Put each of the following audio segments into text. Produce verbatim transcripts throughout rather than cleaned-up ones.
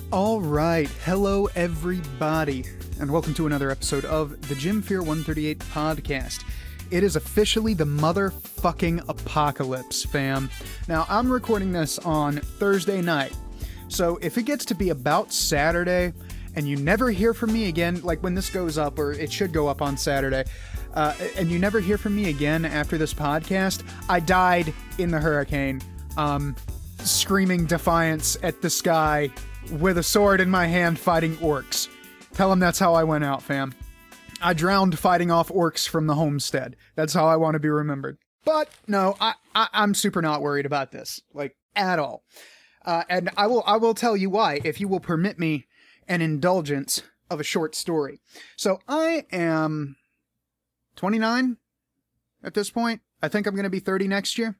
All right, hello everybody, and welcome to another episode of the Jim Fear one thirty-eight podcast. It is officially the motherfucking apocalypse, fam. Now, I'm recording this on Thursday night, so if it gets to be about Saturday, and you never hear from me again, like when this goes up, or it should go up on Saturday, uh, and you never hear from me again after this podcast, I died in the hurricane, um, screaming defiance at the sky, with a sword in my hand fighting orcs. Tell them that's how I went out, fam. I drowned fighting off orcs from the homestead. That's how I want to be remembered. But no, I, I I'm super not worried about this, like at all. Uh, and I will I will tell you why, if you will permit me an indulgence of a short story. So I am twenty-nine at this point. I think I'm going to be thirty next year.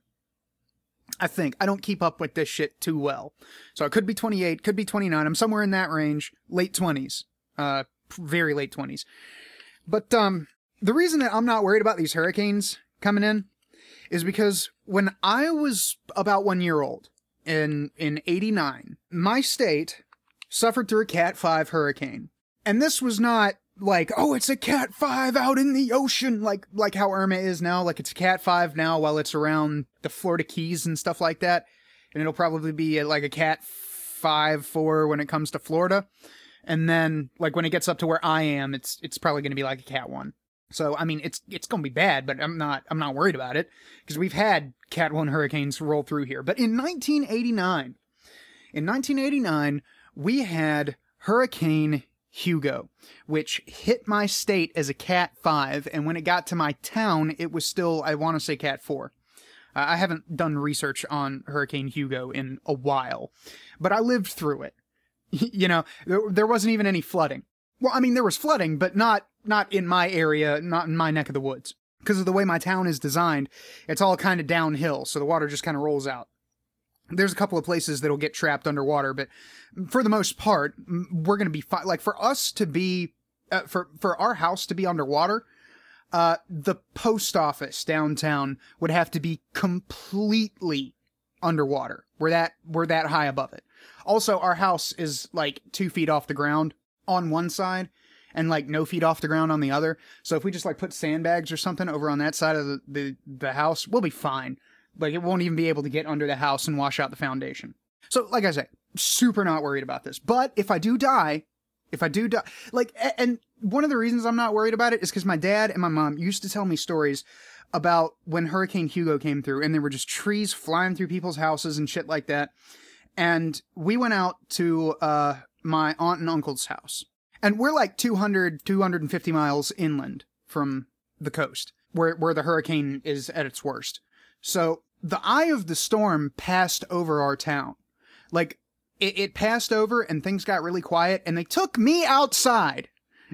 I think. I don't keep up with this shit too well. So it could be twenty-eight, could be twenty-nine. I'm somewhere in that range. Late twenties. Uh, very late twenties. But um, the reason that I'm not worried about these hurricanes coming in is because when I was about one year old, in, in eighty-nine, my state suffered through a Cat five hurricane. And this was not like, oh, it's a Cat five out in the ocean, like like how Irma is now. Like, it's a Cat five now while it's around the Florida Keys and stuff like that. And it'll probably be like a Cat five, four when it comes to Florida. And then, like, when it gets up to where I am, it's it's probably going to be like a Cat one. So, I mean, it's it's going to be bad, but I'm not I'm not worried about it, because we've had Cat one hurricanes roll through here. But in nineteen eighty-nine, in nineteen eighty-nine, we had Hurricane Hugo, which hit my state as a Cat five, and when it got to my town, it was still, I want to say, Cat four. Uh, I haven't done research on Hurricane Hugo in a while, but I lived through it. You know, there, there wasn't even any flooding. Well, I mean, there was flooding, but not not in my area, not in my neck of the woods. Because of the way my town is designed, it's all kind of downhill, so the water just kind of rolls out. There's a couple of places that'll get trapped underwater, but for the most part, we're going to be fine. Like, for us to be, uh, for, for our house to be underwater, uh, the post office downtown would have to be completely underwater. We're that, we're that high above it. Also, our house is like two feet off the ground on one side and like no feet off the ground on the other. So if we just like put sandbags or something over on that side of the, the, the house, we'll be fine. Like, it won't even be able to get under the house and wash out the foundation. So, like I say, super not worried about this. But if I do die, if I do die, like, and one of the reasons I'm not worried about it is because my dad and my mom used to tell me stories about when Hurricane Hugo came through, and there were just trees flying through people's houses and shit like that. And we went out to uh, my aunt and uncle's house. And we're like two hundred, two hundred fifty miles inland from the coast, where, where the hurricane is at its worst. So the eye of the storm passed over our town. Like, it, it passed over and things got really quiet, and they took me outside.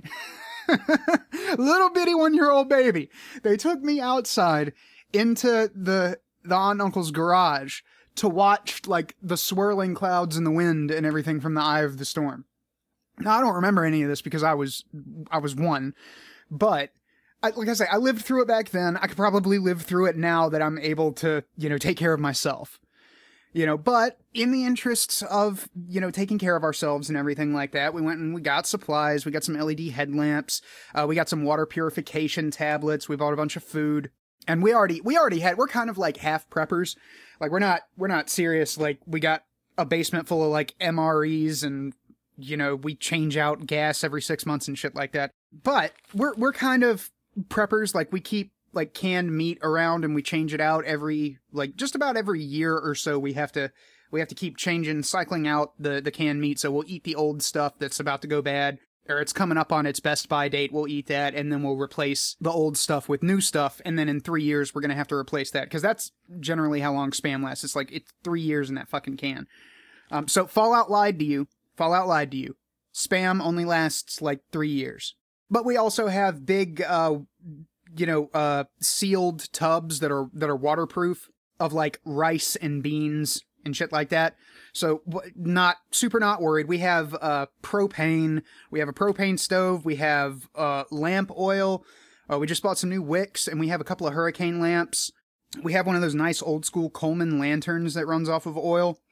Little bitty one-year-old baby. They took me outside into the, the aunt and uncle's garage to watch, like, the swirling clouds in the wind and everything from the eye of the storm. Now, I don't remember any of this because I was, I was one, but I, like I say, I lived through it back then. I could probably live through it now that I'm able to, you know, take care of myself. You know, but in the interests of, you know, taking care of ourselves and everything like that, we went and we got supplies. We got some L E D headlamps. Uh, we got some water purification tablets. We bought a bunch of food. And we already, we already had, we're kind of like half preppers. Like, we're not, we're not serious. Like, we got a basement full of like M R Es, and, you know, we change out gas every six months and shit like that. But we're, we're kind of preppers. Like, we keep like canned meat around, and we change it out every, like, just about every year or so. We have to, we have to keep changing, cycling out the, the canned meat. So we'll eat the old stuff that's about to go bad, or it's coming up on its best by date. We'll eat that, and then we'll replace the old stuff with new stuff. And then in three years, we're going to have to replace that, because that's generally how long Spam lasts. It's like, it's three years in that fucking can. Um, so Fallout lied to you. Fallout lied to you. Spam only lasts like three years. But we also have big, uh, you know, uh, sealed tubs that are, that are waterproof, of like rice and beans and shit like that. So not super not worried. We have, uh, propane. We have a propane stove. We have, uh, lamp oil. Uh, we just bought some new wicks, and we have a couple of hurricane lamps. We have one of those nice old school Coleman lanterns that runs off of oil.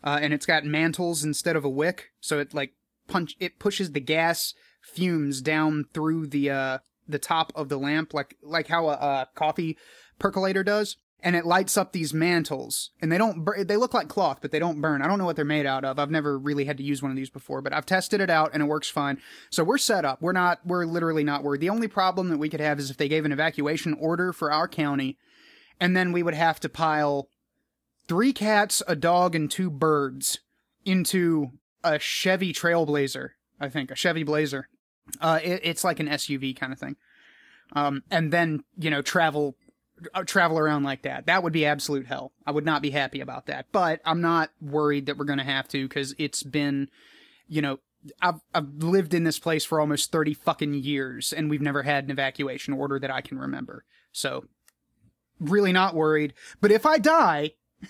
uh, and it's got mantles instead of a wick, so it like punch it pushes the gas fumes down through the uh, the top of the lamp, like like how a, a coffee percolator does. And it lights up these mantles, and they don't bur- they look like cloth, but they don't burn. I don't know what they're made out of. I've never really had to use one of these before, but I've tested it out and it works fine. So we're set up. We're not, we're literally not worried. The only problem that we could have is if they gave an evacuation order for our county, and then we would have to pile three cats, a dog, and two birds into a Chevy Trailblazer, I think, a Chevy Blazer. Uh, it, it's like an S U V kind of thing. Um, and then, you know, travel travel around like that. That would be absolute hell. I would not be happy about that. But I'm not worried that we're going to have to, because it's been, you know, I've, I've lived in this place for almost thirty fucking years, and we've never had an evacuation order that I can remember. So, really not worried. But if I die,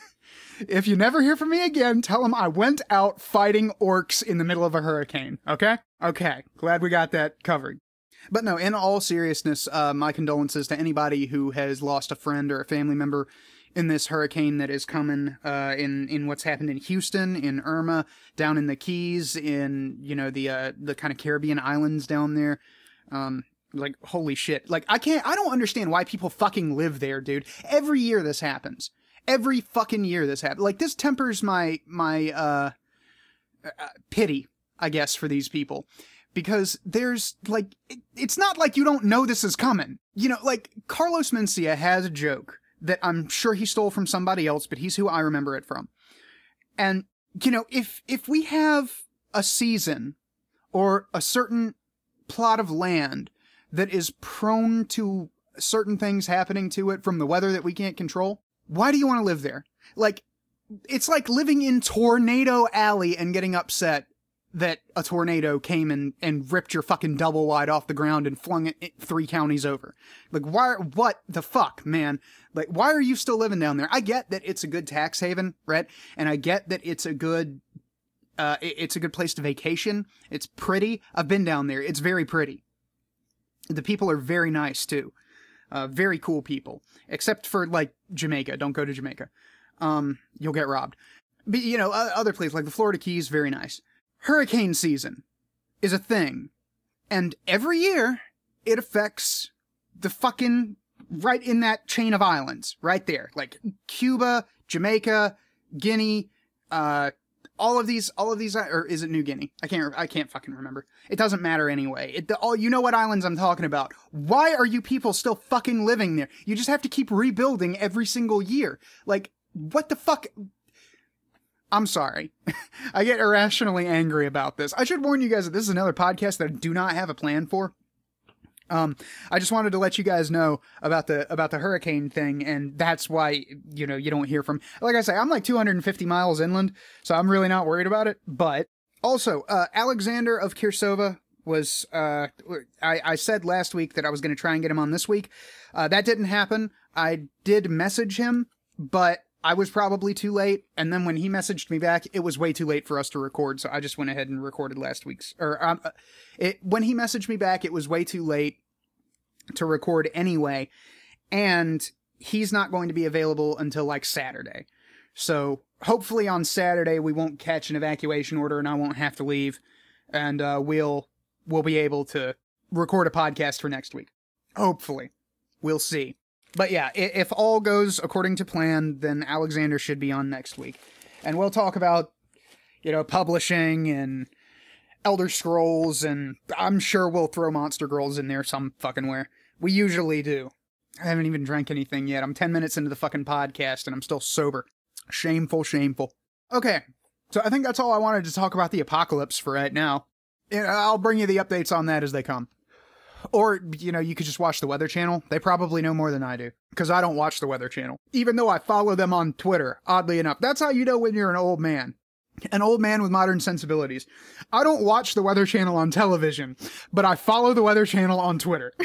if you never hear from me again, tell them I went out fighting orcs in the middle of a hurricane. Okay? Okay. Glad we got that covered. But no, in all seriousness, uh, my condolences to anybody who has lost a friend or a family member in this hurricane that is coming, uh, in, in what's happened in Houston, in Irma, down in the Keys, in, you know, the, uh, the kind of Caribbean islands down there. Um, like, holy shit. Like, I can't, I don't understand why people fucking live there, dude. Every year this happens. Every fucking year this happens. Like, this tempers my, my, uh, uh pity, I guess, for these people. Because there's, like, it, it's not like you don't know this is coming. You know, like, Carlos Mencia has a joke that I'm sure he stole from somebody else, but he's who I remember it from. And, you know, if, if we have a season or a certain plot of land that is prone to certain things happening to it from the weather that we can't control, why do you want to live there? Like, it's like living in Tornado Alley and getting upset that a tornado came and, and ripped your fucking double wide off the ground and flung it three counties over. Like, why, what the fuck, man? Like, why are you still living down there? I get that it's a good tax haven, right? And I get that it's a good, uh, it's a good place to vacation. It's pretty. I've been down there. It's very pretty. The people are very nice, too. Uh, very cool people. Except for, like, Jamaica. Don't go to Jamaica. Um, you'll get robbed. But, you know, other places, like the Florida Keys, very nice. Hurricane season is a thing, and every year it affects the fucking right in that chain of islands right there, like Cuba, Jamaica, Guinea, uh, all of these, all of these, or is it New Guinea? I can't, I can't fucking remember. It doesn't matter anyway. It, the, all, you know what islands I'm talking about. Why are you people still fucking living there? You just have to keep rebuilding every single year. Like, what the fuck? I'm sorry. I get irrationally angry about this. I should warn you guys that this is another podcast that I do not have a plan for. Um, I just wanted to let you guys know about the about the hurricane thing, and that's why, you know, you don't hear from... Like I say, I'm like two hundred fifty miles inland, so I'm really not worried about it. But also, uh, Alexander of Kirsova was... Uh, I, I said last week that I was going to try and get him on this week. Uh, that didn't happen. I did message him, but I was probably too late, and then when he messaged me back, it was way too late for us to record, so I just went ahead and recorded last week's, or, um, it, when he messaged me back, it was way too late to record anyway, and he's not going to be available until, like, Saturday. So, hopefully on Saturday, we won't catch an evacuation order, and I won't have to leave, and, uh, we'll, we'll be able to record a podcast for next week. Hopefully. We'll see. But yeah, if all goes according to plan, then Alexander should be on next week. And we'll talk about, you know, publishing and Elder Scrolls, and I'm sure we'll throw Monster Girls in there some fucking where. We usually do. I haven't even drank anything yet. I'm ten minutes into the fucking podcast, and I'm still sober. Shameful, shameful. Okay, so I think that's all I wanted to talk about the apocalypse for right now. I'll bring you the updates on that as they come. Or, you know, you could just watch the Weather Channel. They probably know more than I do, because I don't watch the Weather Channel, even though I follow them on Twitter, oddly enough. That's how you know when you're an old man. An old man with modern sensibilities. I don't watch the Weather Channel on television, but I follow the Weather Channel on Twitter.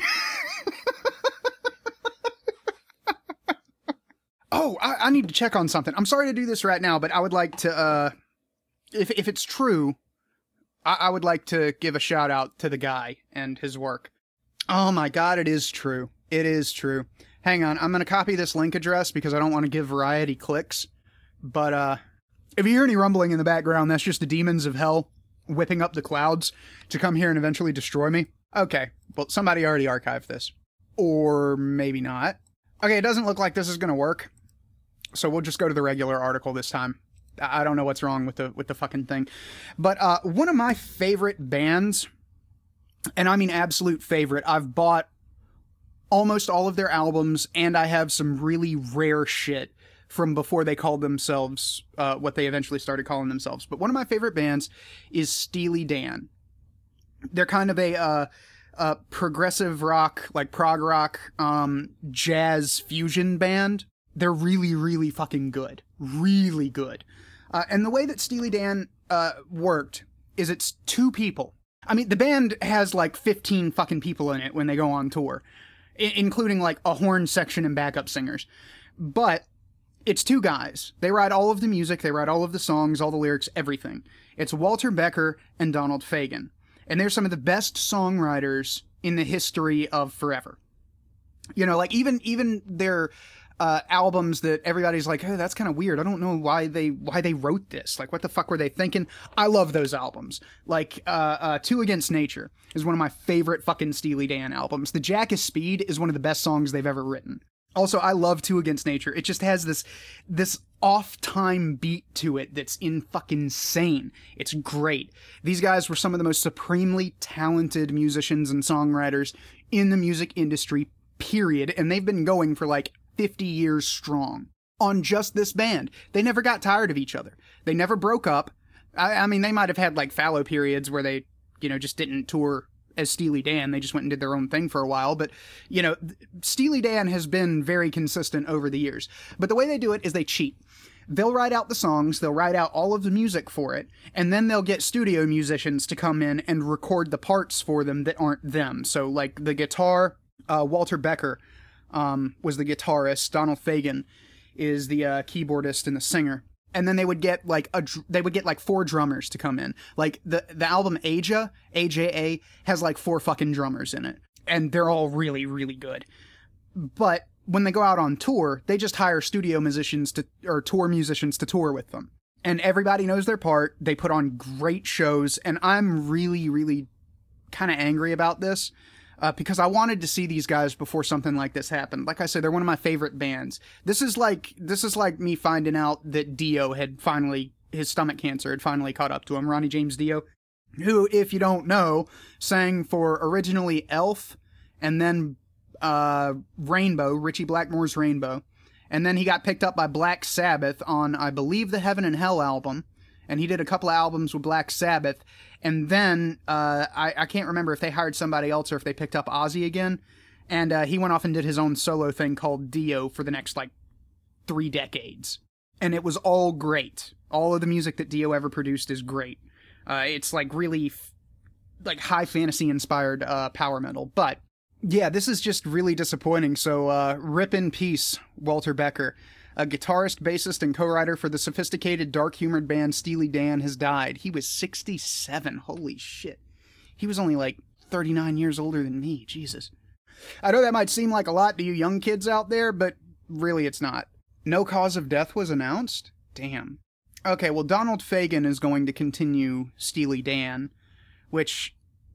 Oh, I, I need to check on something. I'm sorry to do this right now, but I would like to, uh, if, if it's true, I, I would like to give a shout out to the guy and his work. Oh my god, it is true. It is true. Hang on, I'm going to copy this link address because I don't want to give Variety clicks. But, uh, If you hear any rumbling in the background, that's just the demons of hell whipping up the clouds to come here and eventually destroy me. Okay, well, somebody already archived this. Or maybe not. Okay, it doesn't look like this is going to work. So we'll just go to the regular article this time. I don't know what's wrong with the with the fucking thing. But uh, one of my favorite bands, and I mean absolute favorite, I've bought almost all of their albums, and I have some really rare shit from before they called themselves uh, what they eventually started calling themselves. But one of my favorite bands is Steely Dan. They're kind of a uh, uh, progressive rock, like prog rock, um, jazz fusion band. They're really, really fucking good. Really good. Uh, and the way that Steely Dan uh, worked is it's two people. I mean, the band has like fifteen fucking people in it when they go on tour, I- including like a horn section and backup singers. But it's two guys. They write all of the music, they write all of the songs, all the lyrics, everything. It's Walter Becker and Donald Fagen. And they're some of the best songwriters in the history of forever. You know, like even even their uh, albums that everybody's like, oh, that's kind of weird. I don't know why they why they wrote this. Like, what the fuck were they thinking? I love those albums. Like, uh, uh, Two Against Nature is one of my favorite fucking Steely Dan albums. The Jack is Speed is one of the best songs they've ever written. Also, I love Two Against Nature. It just has this this off-time beat to it that's in fucking insane. It's great. These guys were some of the most supremely talented musicians and songwriters in the music industry, period. And they've been going for like fifty years strong on just this band. They never got tired of each other. They never broke up. I, I mean, they might have had like fallow periods where they, you know, just didn't tour as Steely Dan. They just went and did their own thing for a while. But, you know, Steely Dan has been very consistent over the years. But the way they do it is they cheat. They'll write out the songs, they'll write out all of the music for it, and then they'll get studio musicians to come in and record the parts for them that aren't them. So, like, the guitar, uh, Walter Becker um, was the guitarist, Donald Fagen is the uh, keyboardist and the singer. And then they would get like a they would get like four drummers to come in. Like the the album Aja, A J A, has like four fucking drummers in it, and they're all really really good. But when they go out on tour, they just hire studio musicians to or tour musicians to tour with them, and everybody knows their part. They put on great shows, and I'm really really kind of angry about this. Uh, because I wanted to see these guys before something like this happened. Like I said, they're one of my favorite bands. This is like this is like me finding out that Dio had finally, his stomach cancer had finally caught up to him. Ronnie James Dio, who, if you don't know, sang for originally Elf and then uh, Rainbow, Ritchie Blackmore's Rainbow. And then he got picked up by Black Sabbath on, I believe, the Heaven and Hell album. And he did a couple of albums with Black Sabbath. And then, uh, I, I can't remember if they hired somebody else or if they picked up Ozzy again. And uh, he went off and did his own solo thing called Dio for the next, like, three decades. And it was all great. All of the music that Dio ever produced is great. Uh, it's, like, really, f- like, high fantasy-inspired uh, power metal. But, yeah, this is just really disappointing. So, uh, rip in peace, Walter Becker. A guitarist, bassist, and co-writer for the sophisticated, dark-humored band Steely Dan has died. He was sixty-seven. Holy shit. He was only like thirty-nine years older than me. Jesus. I know that might seem like a lot to you young kids out there, but really it's not. No cause of death was announced? Damn. Okay, well, Donald Fagen is going to continue Steely Dan, which,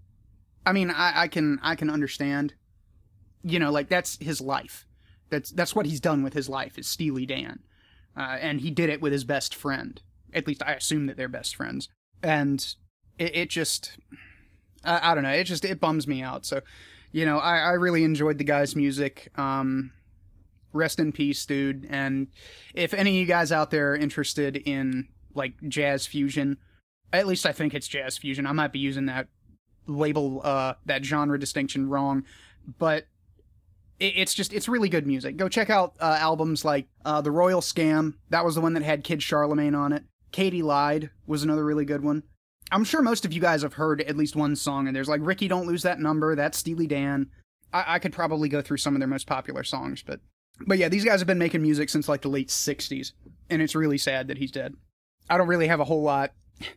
I mean, I, I can I can understand. You know, like, that's his life. That's that's what he's done with his life, is Steely Dan. Uh, and he did it with his best friend. At least I assume that they're best friends. And it, it just, I, I don't know, it just, it bums me out. So, you know, I, I really enjoyed the guy's music. Um, rest in peace, dude. And if any of you guys out there are interested in, like, jazz fusion, at least I think it's jazz fusion. I might be using that label, uh, that genre distinction wrong. But it's just, it's really good music. Go check out uh, albums like uh, The Royal Scam. That was the one that had Kid Charlemagne on it. Katie Lied was another really good one. I'm sure most of you guys have heard at least one song, and there's like Ricky Don't Lose That Number, that's Steely Dan. I, I could probably go through some of their most popular songs, but but yeah, these guys have been making music since like the late sixties, and it's really sad that he's dead. I don't really have a whole lot,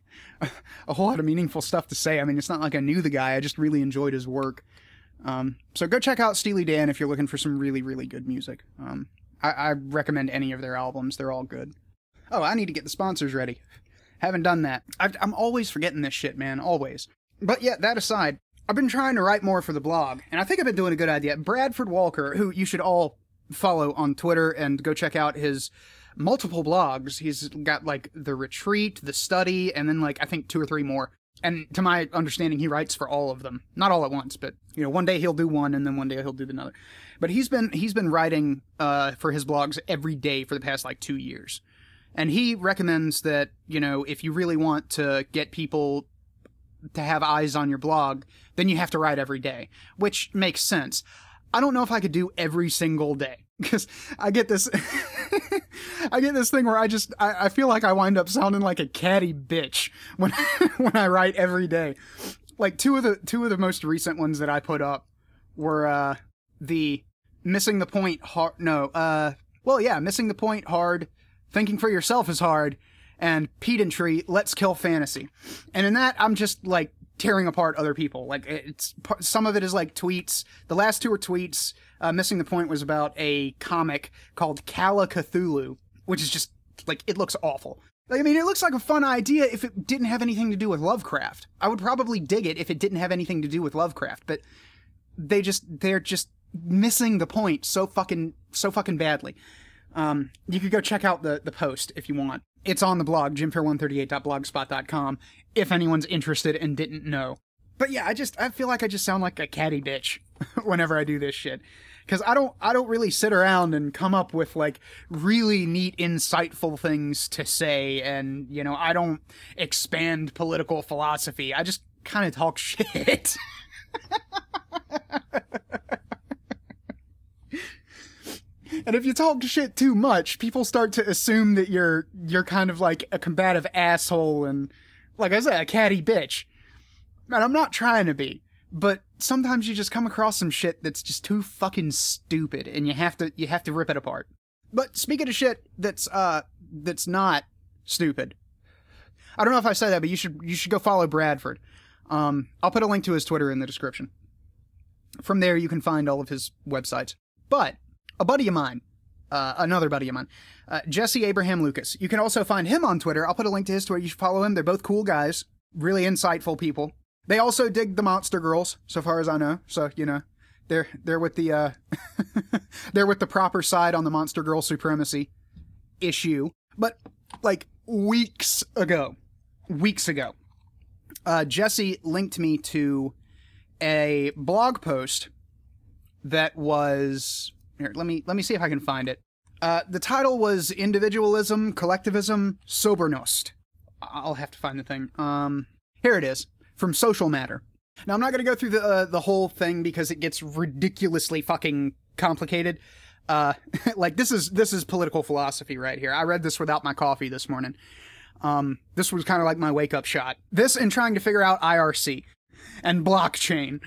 a whole lot of meaningful stuff to say. I mean, it's not like I knew the guy, I just really enjoyed his work. Um, so go check out Steely Dan if you're looking for some really, really good music. Um, I, I recommend any of their albums. They're all good. Oh, I need to get the sponsors ready. Haven't done that. I've, I'm always forgetting this shit, man. Always. But yeah, that aside, I've been trying to write more for the blog, and I think I've been doing a good idea. Bradford Walker, who you should all follow on Twitter and go check out his multiple blogs. He's got, like, The Retreat, The Study, and then, like, I think two or three more. And to my understanding, he writes for all of them. Not all at once, but, you know, one day he'll do one, and then one day he'll do another. But he's been he's been writing uh, for his blogs every day for the past, like, two years. And he recommends that, you know, if you really want to get people to have eyes on your blog, then you have to write every day, which makes sense. I don't know if I could do every single day, because I get this, I get this thing where I just, I, I feel like I wind up sounding like a catty bitch when, when I write every day. Like two of the, two of the most recent ones that I put up were, uh, the missing the point hard, no, uh, well, yeah, missing the point hard, thinking for yourself is hard, and pedantry, let's kill fantasy. And in that, I'm just, like, tearing apart other people. Like, it's, some of it is, like, tweets. The last two are tweets. Uh, Missing the Point was about a comic called Calla Cthulhu, which is just, like, it looks awful. Like, I mean, it looks like a fun idea if it didn't have anything to do with Lovecraft. I would probably dig it if it didn't have anything to do with Lovecraft, but they just, they're just missing the point so fucking, so fucking badly. Um, you could go check out the, the post if you want. It's on the blog, jim fair one thirty-eight dot blogspot dot com, if anyone's interested and didn't know. But yeah, I just, I feel like I just sound like a catty bitch whenever I do this shit. Cause I don't, I don't really sit around and come up with, like, really neat, insightful things to say, and, you know, I don't expand political philosophy. I just kind of talk shit. And if you talk shit too much, people start to assume that you're you're kind of like a combative asshole and, like I said, a catty bitch. And I'm not trying to be, but sometimes you just come across some shit that's just too fucking stupid, and you have to you have to rip it apart. But speaking of shit that's uh that's not stupid, I don't know if I said that, but you should you should go follow Bradford. Um, I'll put a link to his Twitter in the description. From there, you can find all of his websites. But a buddy of mine, uh, another buddy of mine, uh, Jesse Abraham Lucas. You can also find him on Twitter. I'll put a link to his Twitter. You should follow him. They're both cool guys. Really insightful people. They also dig the Monster Girls, so far as I know. So, you know, they're, they're with the, uh, they're with the proper side on the Monster Girl supremacy issue. But, like, weeks ago, weeks ago, uh, Jesse linked me to a blog post that was... Here, let me let me see if I can find it. Uh, the title was Individualism, Collectivism, Sobernost. I'll have to find the thing. Um, here it is, from Social Matter. Now, I'm not going to go through the uh, the whole thing because it gets ridiculously fucking complicated. Uh, like, this is this is political philosophy right here. I read this without my coffee this morning. Um, this was kind of like my wake-up shot. This and trying to figure out I R C and blockchain.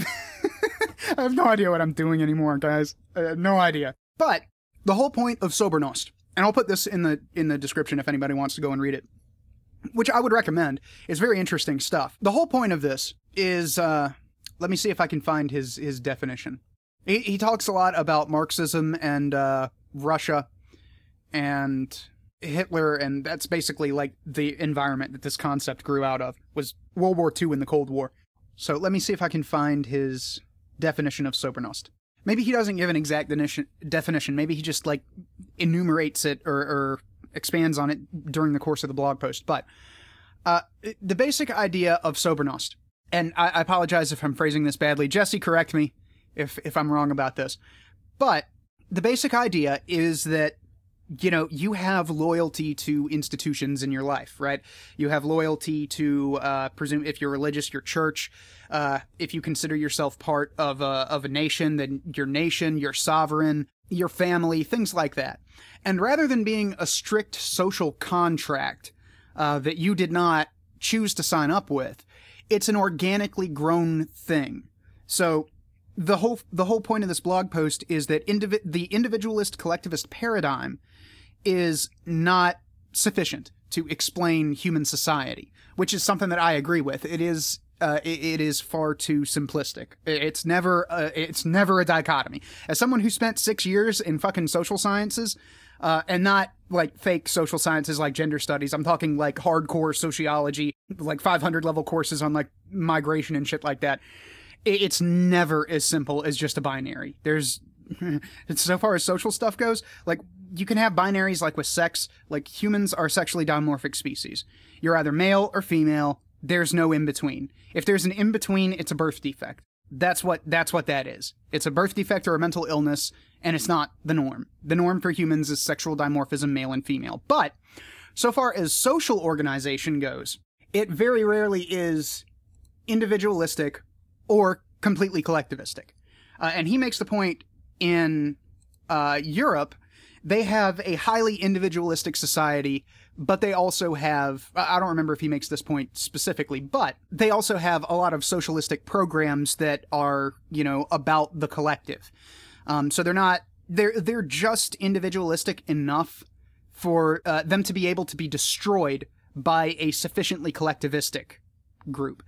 I have no idea what I'm doing anymore, guys. Uh, no idea. But the whole point of Sobernost, and I'll put this in the in the description if anybody wants to go and read it, which I would recommend. It's very interesting stuff. The whole point of this is, uh, let me see if I can find his his definition. He, he talks a lot about Marxism and uh, Russia and Hitler, and that's basically like the environment that this concept grew out of, was World War Two and the Cold War. So let me see if I can find his definition of Sobernost. Maybe he doesn't give an exact definition. Maybe he just, like, enumerates it or, or expands on it during the course of the blog post. But uh, the basic idea of Sobernost, and I, I apologize if I'm phrasing this badly. Jesse, correct me if if I'm wrong about this. But the basic idea is that, you know, you have loyalty to institutions in your life, right? You have loyalty to, uh, presume if you're religious, your church. Uh, if you consider yourself part of a, of a nation, then your nation, your sovereign, your family, things like that. And rather than being a strict social contract, uh, that you did not choose to sign up with, it's an organically grown thing. So the whole, the whole point of this blog post is that indivi- the individualist collectivist paradigm is not sufficient to explain human society, which is something that I agree with. It is, uh, it, it is far too simplistic. It's never, uh, it's never a dichotomy. As someone who spent six years in fucking social sciences, Uh, and not like fake social sciences like gender studies. I'm talking like hardcore sociology, like five hundred level courses on like migration and shit like that. It's never as simple as just a binary. There's, so far as social stuff goes, like you can have binaries like with sex, like humans are sexually dimorphic species. You're either male or female. There's no in between. If there's an in between, it's a birth defect. That's what, that's what that is. It's a birth defect or a mental illness, and it's not the norm. The norm for humans is sexual dimorphism, male and female. But so far as social organization goes, it very rarely is individualistic or completely collectivistic. Uh, and he makes the point in uh, Europe, they have a highly individualistic society, but they also have, I don't remember if he makes this point specifically, but they also have a lot of socialistic programs that are, you know, about the collective. Um, so they're not, they're, they're just individualistic enough for uh, them to be able to be destroyed by a sufficiently collectivistic group.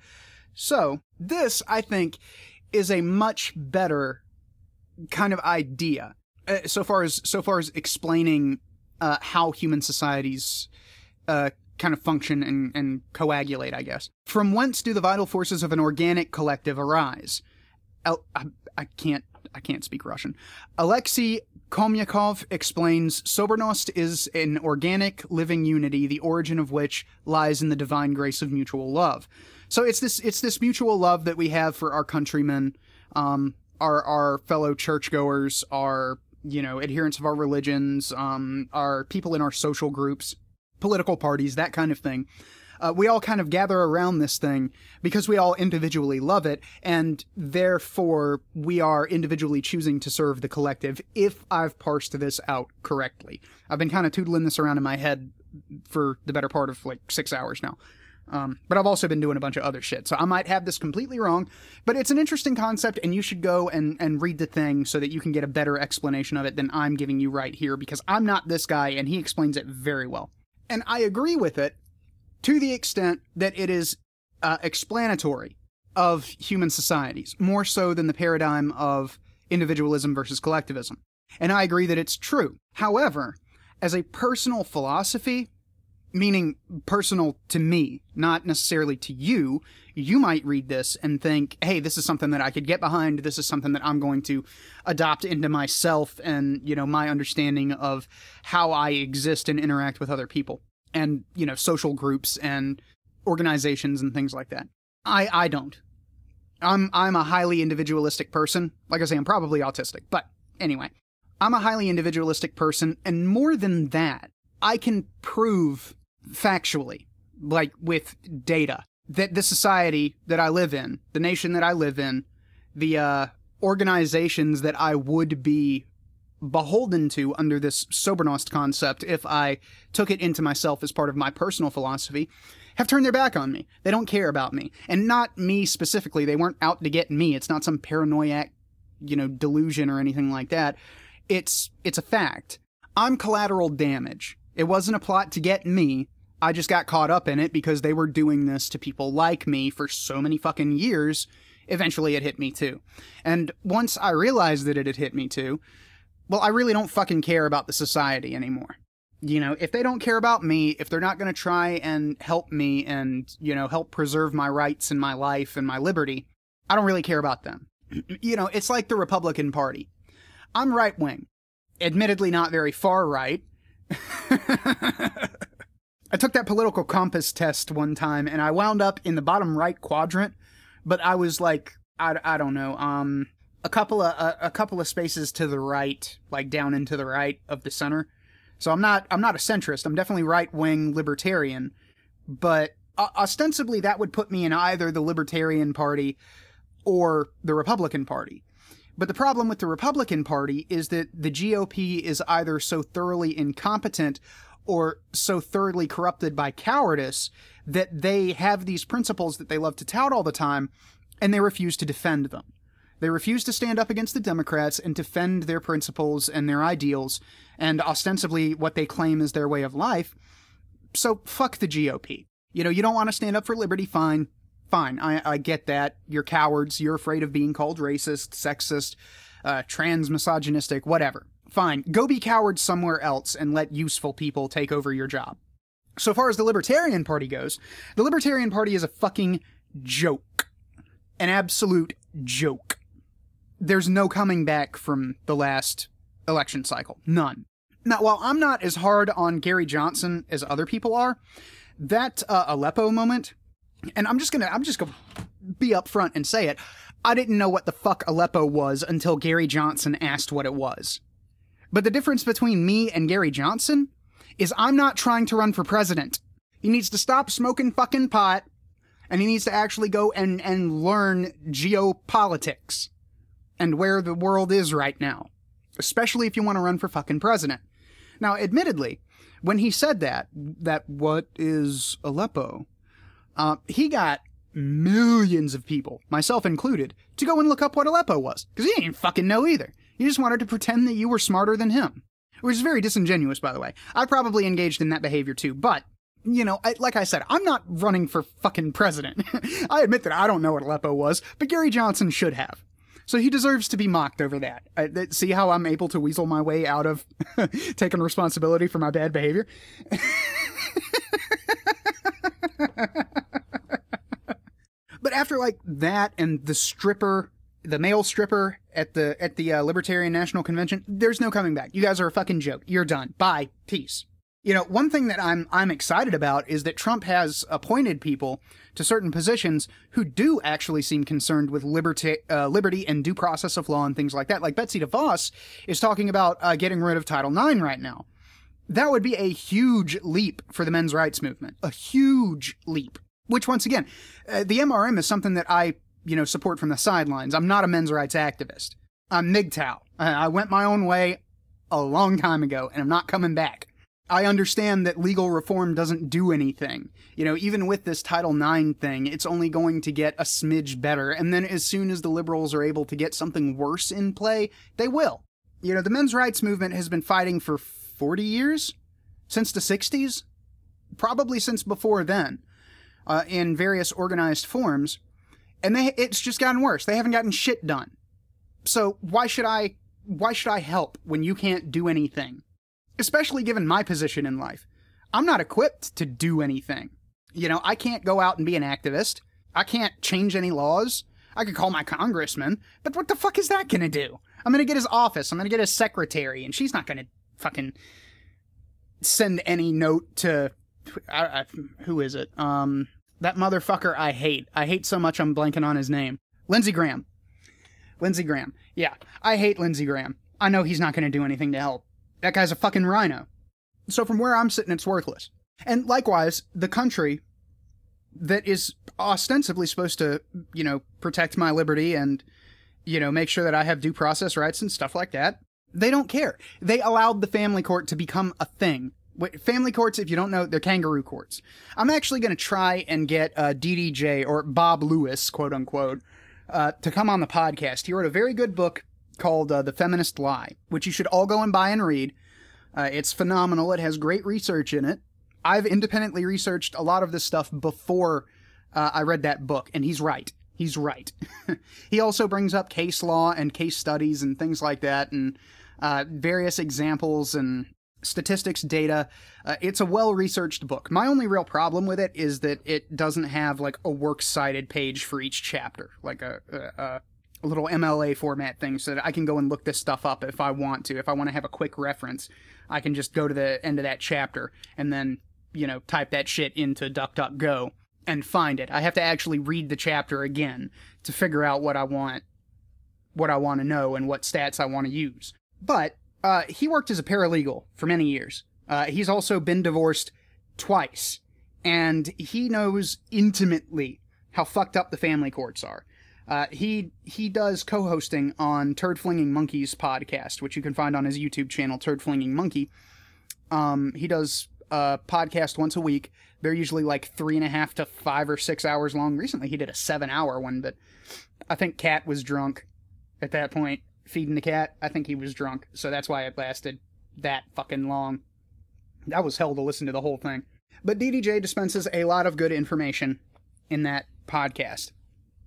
So this, I think, is a much better kind of idea uh, so far as, so far as explaining uh, how human societies uh, kind of function and, and coagulate, I guess. From whence do the vital forces of an organic collective arise? El- I, I can't I can't speak Russian. Alexei Khomyakov explains Sobernost is an organic living unity, the origin of which lies in the divine grace of mutual love. So it's this it's this mutual love that we have for our countrymen, um, our our fellow churchgoers, our, you know, adherents of our religions, um, our people in our social groups, political parties, that kind of thing. Uh, we all kind of gather around this thing because we all individually love it, and therefore we are individually choosing to serve the collective, if I've parsed this out correctly. I've been kind of tootling this around in my head for the better part of like six hours now. Um, but I've also been doing a bunch of other shit, so I might have this completely wrong, but it's an interesting concept, and you should go and, and read the thing so that you can get a better explanation of it than I'm giving you right here, because I'm not this guy, and he explains it very well. And I agree with it, to the extent that it is uh, explanatory of human societies, more so than the paradigm of individualism versus collectivism. And I agree that it's true. However, as a personal philosophy, meaning personal to me, not necessarily to you, you might read this and think, hey, this is something that I could get behind, this is something that I'm going to adopt into myself and, you know, my understanding of how I exist and interact with other people. And, you know, social groups and organizations and things like that. I, I don't. I'm, I'm a highly individualistic person. Like I say, I'm probably autistic. But anyway, I'm a highly individualistic person. And more than that, I can prove factually, like with data, that the society that I live in, the nation that I live in, the uh, organizations that I would be beholden to under this Sobernost concept, if I took it into myself as part of my personal philosophy, have turned their back on me. They don't care about me. And not me specifically. They weren't out to get me. It's not some paranoiac, you know, delusion or anything like that. It's, it's a fact. I'm collateral damage. It wasn't a plot to get me. I just got caught up in it because they were doing this to people like me for so many fucking years. Eventually it hit me too. And once I realized that it had hit me too, well, I really don't fucking care about the society anymore. You know, if they don't care about me, if they're not going to try and help me and, you know, help preserve my rights and my life and my liberty, I don't really care about them. You know, it's like the Republican Party. I'm right-wing. Admittedly not very far right. I took that political compass test one time and I wound up in the bottom right quadrant, but I was like, I, I don't know, um... a couple of a, a couple of spaces to the right, like down into the right of the center. So I'm not I'm not a centrist. I'm definitely right-wing libertarian, but uh, ostensibly that would put me in either the Libertarian Party or the Republican Party. But the problem with the Republican Party is that the G O P is either so thoroughly incompetent or so thoroughly corrupted by cowardice that they have these principles that they love to tout all the time, and they refuse to defend them. They refuse to stand up against the Democrats and defend their principles and their ideals, and ostensibly what they claim is their way of life. So fuck the G O P. You know, you don't want to stand up for liberty, fine. Fine, I, I get that. You're cowards, you're afraid of being called racist, sexist, uh, trans, misogynistic, whatever. fine, go be cowards somewhere else and let useful people take over your job. So far as the Libertarian Party goes, the Libertarian Party is a fucking joke. An absolute joke. There's no coming back from the last election cycle. None. Now, while I'm not as hard on Gary Johnson as other people are, that uh, Aleppo moment, and I'm just gonna, I'm just gonna be upfront and say it, I didn't know what the fuck Aleppo was until Gary Johnson asked what it was. But the difference between me and Gary Johnson is I'm not trying to run for president. He needs to stop smoking fucking pot, and he needs to actually go and, and learn geopolitics and where the world is right now, especially if you want to run for fucking president. Now, admittedly, when he said that, that what is Aleppo, uh, he got millions of people, myself included, to go and look up what Aleppo was, because he didn't fucking know either. He just wanted to pretend that you were smarter than him. Which is very disingenuous, by the way. I probably engaged in that behavior too, but, you know, I, like I said, I'm not running for fucking president. I admit that I don't know what Aleppo was, but Gary Johnson should have. So he deserves to be mocked over that. Uh, see how I'm able to weasel my way out of taking responsibility for my bad behavior? But after, like, that and the stripper... the male stripper at the at the uh, Libertarian National Convention, there's no coming back. You guys are a fucking joke. You're done. Bye. Peace. You know, one thing that I'm I'm excited about is that Trump has appointed people to certain positions who do actually seem concerned with liberty, uh, liberty and due process of law and things like that. Like Betsy DeVos is talking about uh, getting rid of Title nine right now. That would be a huge leap for the men's rights movement. A huge leap. Which, once again, uh, the M R M is something that I... you know, support from the sidelines. I'm not a men's rights activist. I'm M G T O W. I went my own way a long time ago, and I'm not coming back. I understand that legal reform doesn't do anything. You know, even with this Title nine thing, it's only going to get a smidge better, and then as soon as the liberals are able to get something worse in play, they will. You know, the men's rights movement has been fighting for forty years? Since the sixties? Probably since before then, uh, in various organized forms. And they, it's just gotten worse. They haven't gotten shit done. So why should I, why should I help when you can't do anything? Especially given my position in life. I'm not equipped to do anything. You know, I can't go out and be an activist. I can't change any laws. I could call my congressman, but what the fuck is that gonna do? I'm gonna get his office. I'm gonna get his secretary, and she's not gonna fucking send any note to, I, I, who is it? Um... That motherfucker I hate. I hate so much I'm blanking on his name. Lindsey Graham. Lindsey Graham. Yeah, I hate Lindsey Graham. I know he's not going to do anything to help. That guy's a fucking rhino. So from where I'm sitting, it's worthless. And likewise, the country that is ostensibly supposed to, you know, protect my liberty and, you know, make sure that I have due process rights and stuff like that, they don't care. They allowed the family court to become a thing. Family courts, if you don't know, they're kangaroo courts. I'm actually going to try and get uh, D D J, or Bob Lewis, quote unquote, uh, to come on the podcast. He wrote a very good book called uh, The Feminist Lie, which you should all go and buy and read. Uh, it's phenomenal. It has great research in it. I've independently researched a lot of this stuff before uh, I read that book, and he's right. He's right. He also brings up case law and case studies and things like that, and uh, various examples and statistics, data. Uh, it's a well-researched book. My only real problem with it is that it doesn't have, like, a works cited page for each chapter, like a, a, a little M L A format thing, so that I can go and look this stuff up if I want to. If I want to have a quick reference, I can just go to the end of that chapter and then, you know, type that shit into DuckDuckGo and find it. I have to actually read the chapter again to figure out what I want, what I want to know and what stats I want to use. But Uh, he worked as a paralegal for many years. Uh, he's also been divorced twice, and he knows intimately how fucked up the family courts are. Uh, he he does co-hosting on Turd Flinging Monkey's podcast, which you can find on his YouTube channel, Turd Flinging Monkey. Um, he does a podcast once a week. They're usually like three and a half to five or six hours long. Recently, he did a seven-hour one, but I think Cat was drunk at that point. Feeding the cat, I think he was drunk, so that's why it lasted that fucking long. That was hell to listen to the whole thing. But D D J dispenses a lot of good information in that podcast.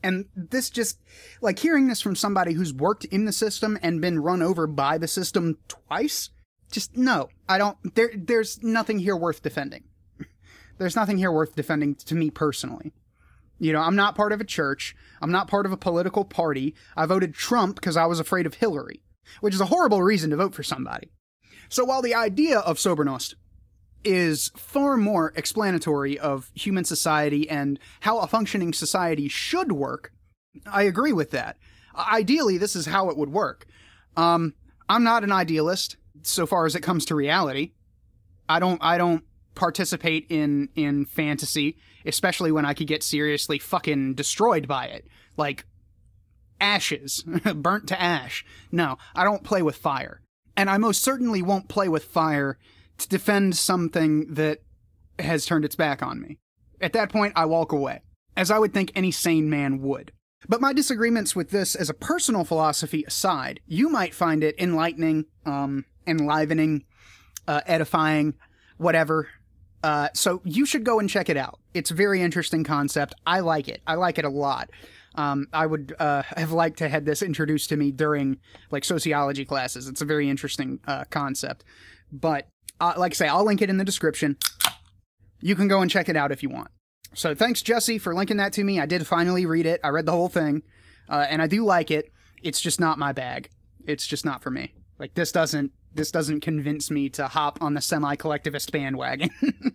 And this just, like, hearing this from somebody who's worked in the system and been run over by the system twice, just, no, I don't, there, there's nothing here worth defending. There's nothing here worth defending to me personally. You know, I'm not part of a church. I'm not part of a political party. I voted Trump because I was afraid of Hillary, which is a horrible reason to vote for somebody. So while the idea of Sobernost is far more explanatory of human society and how a functioning society should work, I agree with that. Ideally, this is how it would work. Um, I'm not an idealist so far as it comes to reality. I don't, I don't participate in, in fantasy, especially when I could get seriously fucking destroyed by it. Like, ashes, burnt to ash. No, I don't play with fire. And I most certainly won't play with fire to defend something that has turned its back on me. At that point, I walk away, as I would think any sane man would. But my disagreements with this as a personal philosophy aside, you might find it enlightening, um, enlivening, uh, edifying, whatever. Uh, so you should go and check it out. It's a very interesting concept. I like it. I like it a lot. Um, I would uh, have liked to have this introduced to me during, like, sociology classes. It's a very interesting uh, concept. But, uh, like I say, I'll link it in the description. You can go and check it out if you want. So thanks, Jesse, for linking that to me. I did finally read it. I read the whole thing. Uh, and I do like it. It's just not my bag. It's just not for me. Like, this doesn't, this doesn't convince me to hop on the semi-collectivist bandwagon.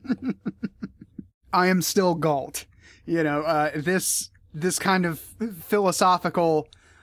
I am still Galt. You know, uh, this... this kind of philosophical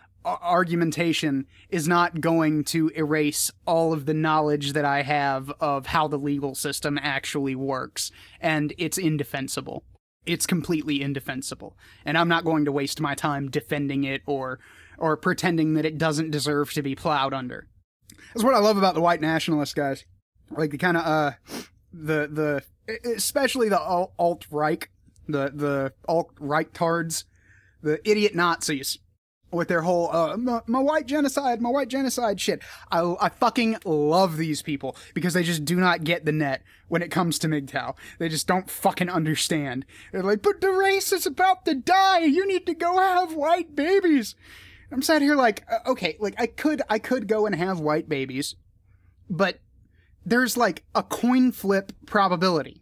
argumentation is not going to erase all of the knowledge that I have of how the legal system actually works, and it's indefensible. It's completely indefensible, and I'm not going to waste my time defending it or or pretending that it doesn't deserve to be plowed under. That's what I love about the white nationalists, guys. Like, the kind of, uh, the, the, especially the alt-right, the, the alt-right-tards, the idiot Nazis with their whole, uh, my, my white genocide, my white genocide shit. I, I fucking love these people because they just do not get the net when it comes to M G T O W. They just don't fucking understand. They're like, but the race is about to die. You need to go have white babies. I'm sat here like, uh, okay, like I could, I could go and have white babies, but there's like a coin flip probability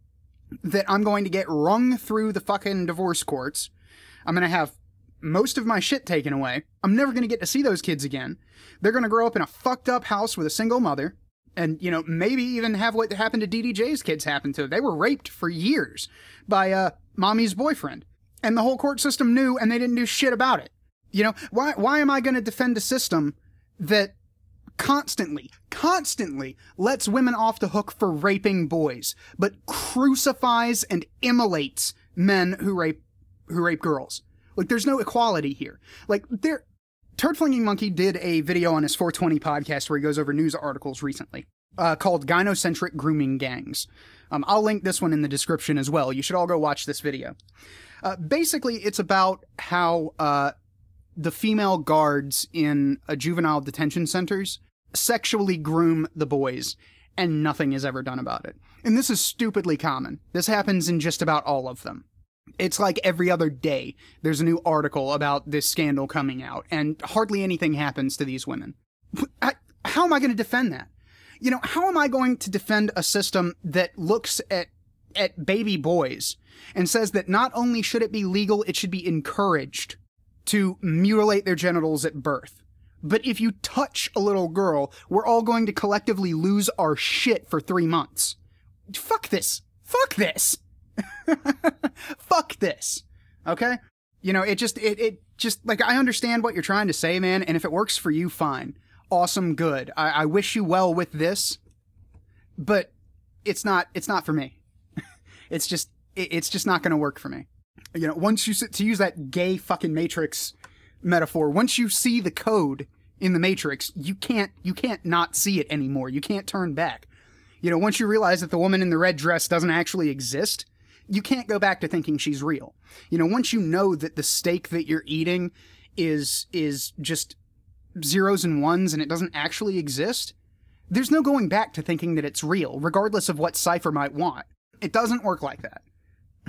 that I'm going to get wrung through the fucking divorce courts. I'm going to have most of my shit taken away. I'm never going to get to see those kids again. They're going to grow up in a fucked up house with a single mother. And, you know, maybe even have what happened to D D J's kids happen to. They were raped for years by, uh, mommy's boyfriend. And the whole court system knew, and they didn't do shit about it. You know, why, why am I going to defend a system that constantly, constantly lets women off the hook for raping boys, but crucifies and immolates men who rape who rape girls? Like, there's no equality here. Like, there, Turd Flinging Monkey did a video on his four twenty podcast where he goes over news articles recently, uh, called Gynocentric Grooming Gangs. Um, I'll link this one in the description as well. You should all go watch this video. Uh, basically, it's about how, uh, the female guards in uh, juvenile detention centers sexually groom the boys, and nothing is ever done about it. And this is stupidly common. This happens in just about all of them. It's like every other day there's a new article about this scandal coming out, and hardly anything happens to these women. I, how am I going to defend that? You know, how am I going to defend a system that looks at at baby boys and says that not only should it be legal, it should be encouraged to mutilate their genitals at birth? But if you touch a little girl, we're all going to collectively lose our shit for three months. Fuck this. Fuck this. Fuck this. Okay? You know, it just, it, it just, like, I understand what you're trying to say, man, and if it works for you, fine. Awesome, good. I, I wish you well with this, but it's not, it's not for me. It's just, it, it's just not gonna work for me. You know, once you, to use that gay fucking Matrix metaphor, once you see the code in the Matrix, you can't, you can't not see it anymore. You can't turn back. You know, once you realize that the woman in the red dress doesn't actually exist, you can't go back to thinking she's real. You know, once you know that the steak that you're eating is, is just zeros and ones and it doesn't actually exist, there's no going back to thinking that it's real, regardless of what Cypher might want. It doesn't work like that.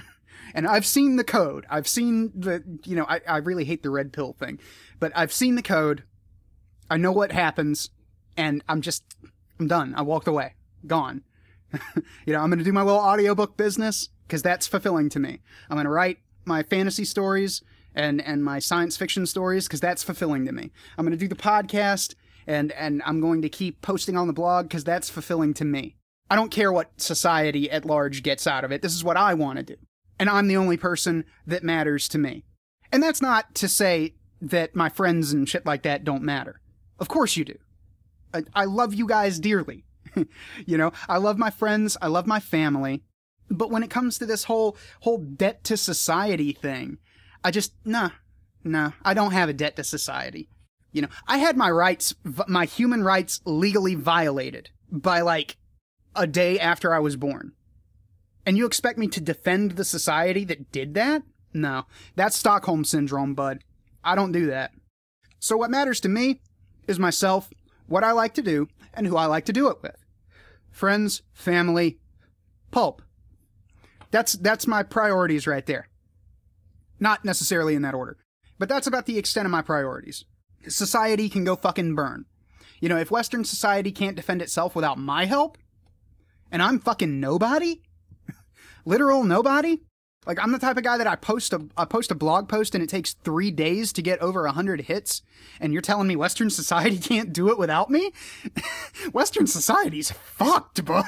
And I've seen the code. I've seen the, you know, I, I really hate the red pill thing, but I've seen the code. I know what happens, and I'm just, I'm done. I walked away. Gone. You know, I'm going to do my little audiobook business, because that's fulfilling to me. I'm going to write my fantasy stories and, and my science fiction stories, because that's fulfilling to me. I'm going to do the podcast, and, and I'm going to keep posting on the blog, because that's fulfilling to me. I don't care what society at large gets out of it. This is what I want to do. And I'm the only person that matters to me. And that's not to say that my friends and shit like that don't matter. Of course you do. I, I love you guys dearly. You know, I love my friends. I love my family. But when it comes to this whole, whole debt to society thing, I just, nah, nah, I don't have a debt to society. You know, I had my rights, my human rights legally violated by like a day after I was born. And you expect me to defend the society that did that? No, that's Stockholm Syndrome, bud. I don't do that. So what matters to me is myself, what I like to do, and who I like to do it with. Friends, family, pulp. That's that's my priorities right there. Not necessarily in that order, but that's about the extent of my priorities. Society can go fucking burn. You know, if Western society can't defend itself without my help, and I'm fucking nobody, literal nobody. Like, I'm the type of guy that I post a I post a blog post and it takes three days to get over a hundred hits, and you're telling me Western society can't do it without me? Western society's fucked, bud.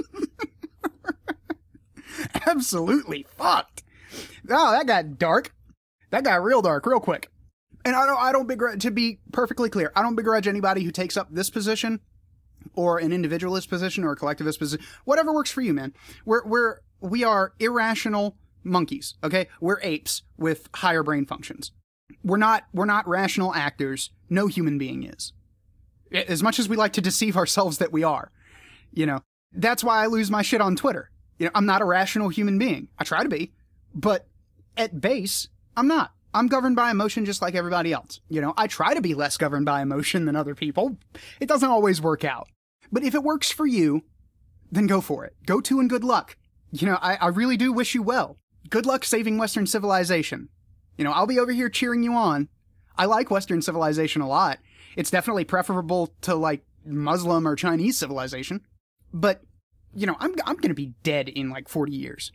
Absolutely fucked. Oh, that got dark. That got real dark real quick. And I don't I don't begrudge, to be perfectly clear, I don't begrudge anybody who takes up this position, or an individualist position, or a collectivist position. Whatever works for you, man. We're we're we are irrational monkeys, okay? We're apes with higher brain functions. We're not we're not rational actors. No human being is. As much as we like to deceive ourselves that we are. You know, that's why I lose my shit on Twitter. You know, I'm not a rational human being. I try to be, but at base, I'm not. I'm governed by emotion just like everybody else. You know, I try to be less governed by emotion than other people. It doesn't always work out. But if it works for you, then go for it. Go to and good luck. You know, I, I really do wish you well. Good luck saving Western civilization. You know, I'll be over here cheering you on. I like Western civilization a lot. It's definitely preferable to, like, Muslim or Chinese civilization. But, you know, I'm I'm gonna be dead in, like, forty years.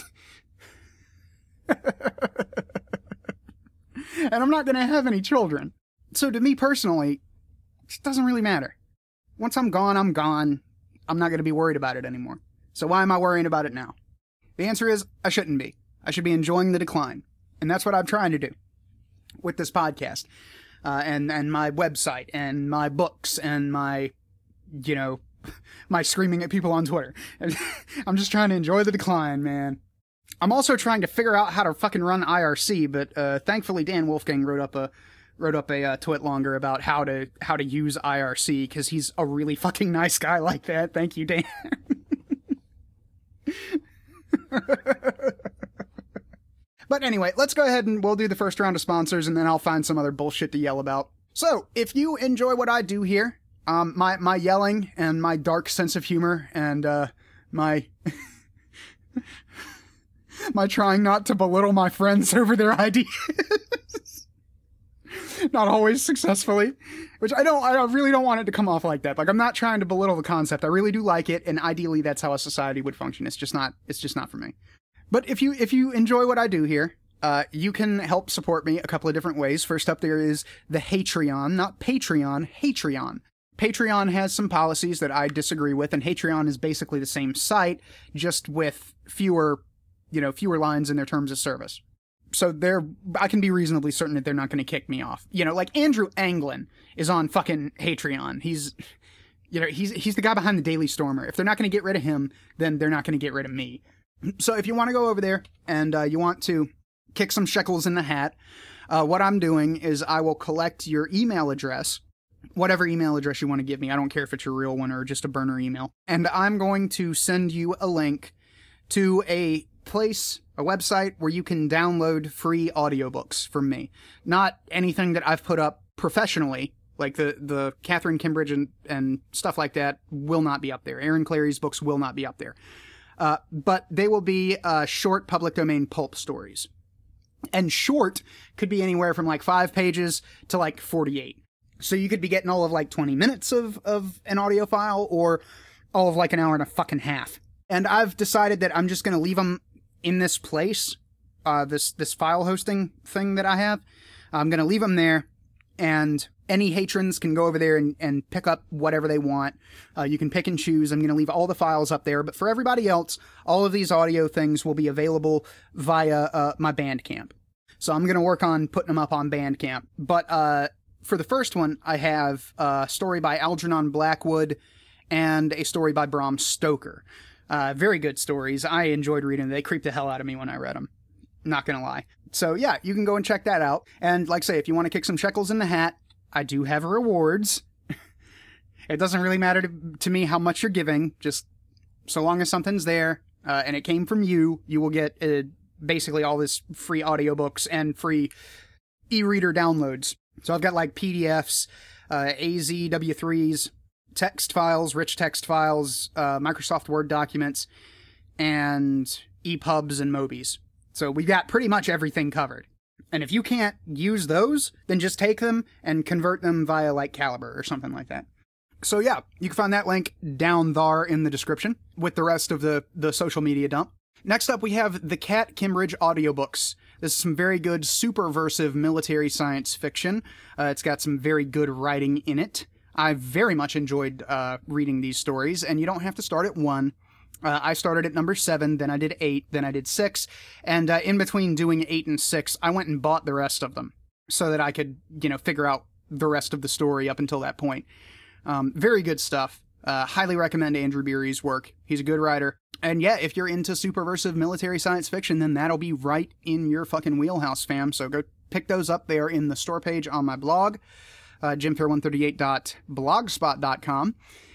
And I'm not gonna have any children. So to me personally, it doesn't really matter. Once I'm gone, I'm gone. I'm not gonna be worried about it anymore. So why am I worrying about it now? The answer is, I shouldn't be. I should be enjoying the decline. And that's what I'm trying to do with this podcast, uh, and, and my website, and my books, and my, you know, my screaming at people on Twitter. I'm just trying to enjoy the decline, man. I'm also trying to figure out how to fucking run I R C, but uh, thankfully Dan Wolfgang wrote up a wrote up a uh, twit longer about how to how to use I R C, because he's a really fucking nice guy like that. Thank you, Dan. But anyway, let's go ahead and we'll do the first round of sponsors, and then I'll find some other bullshit to yell about. So, if you enjoy what I do here, um, my, my yelling and my dark sense of humor and, uh, my, my trying not to belittle my friends over their ideas, not always successfully, which I don't, I really don't want it to come off like that. Like, I'm not trying to belittle the concept. I really do like it, and ideally that's how a society would function. It's just not, it's just not for me. But if you, if you enjoy what I do here, uh, you can help support me a couple of different ways. First up there is the Hatreon, not Patreon, Hatreon. Patreon has some policies that I disagree with, and Hatreon is basically the same site, just with fewer, you know, fewer lines in their terms of service. So they're, I can be reasonably certain that they're not going to kick me off. You know, like Andrew Anglin is on fucking Hatreon. He's, you know, he's, he's the guy behind the Daily Stormer. If they're not going to get rid of him, then they're not going to get rid of me. So if you want to go over there and uh, you want to kick some shekels in the hat, uh, what I'm doing is I will collect your email address, whatever email address you want to give me. I don't care if it's your real one or just a burner email. And I'm going to send you a link to a place, a website where you can download free audiobooks from me. Not anything that I've put up professionally, like the, the Catherine Kimbridge and, and stuff like that will not be up there. Aaron Clarey's books will not be up there. Uh, but they will be uh, short public domain pulp stories. And short could be anywhere from like five pages to like forty-eight. So you could be getting all of like twenty minutes of, of an audio file or all of like an hour and a fucking half. And I've decided that I'm just going to leave them in this place, uh, this, this file hosting thing that I have. I'm going to leave them there, and any patrons can go over there and, and pick up whatever they want. Uh, you can pick and choose. I'm going to leave all the files up there, but for everybody else, all of these audio things will be available via uh, my Bandcamp. So I'm going to work on putting them up on Bandcamp. But uh, for the first one, I have a story by Algernon Blackwood and a story by Bram Stoker. Uh, very good stories. I enjoyed reading them. They creeped the hell out of me when I read them. Not going to lie. So yeah, you can go and check that out. And like I say, if you want to kick some shekels in the hat, I do have rewards. It doesn't really matter to, to me how much you're giving. Just so long as something's there uh, and it came from you, you will get uh, basically all this free audiobooks and free e-reader downloads. So I've got like P D Fs, uh, A Z W threes, text files, rich text files, uh, Microsoft Word documents, and E P U Bs and Mobies. So we got pretty much everything covered. And if you can't use those, then just take them and convert them via like Calibre or something like that. So yeah, you can find that link down there in the description with the rest of the, the social media dump. Next up, we have the Kat Kimbridge audiobooks. This is some very good superversive military science fiction. Uh, it's got some very good writing in it. I very much enjoyed uh, reading these stories, and you don't have to start at one. Uh, I started at number seven, then I did eight, then I did six, and uh, in between doing eight and six, I went and bought the rest of them so that I could, you know, figure out the rest of the story up until that point. Um, very good stuff. Uh, highly recommend Andrew Beery's work. He's a good writer. And yeah, if you're into superversive military science fiction, then that'll be right in your fucking wheelhouse, fam. So go pick those up. They are in the store page on my blog, uh, jim fair one thirty-eight dot blogspot dot com,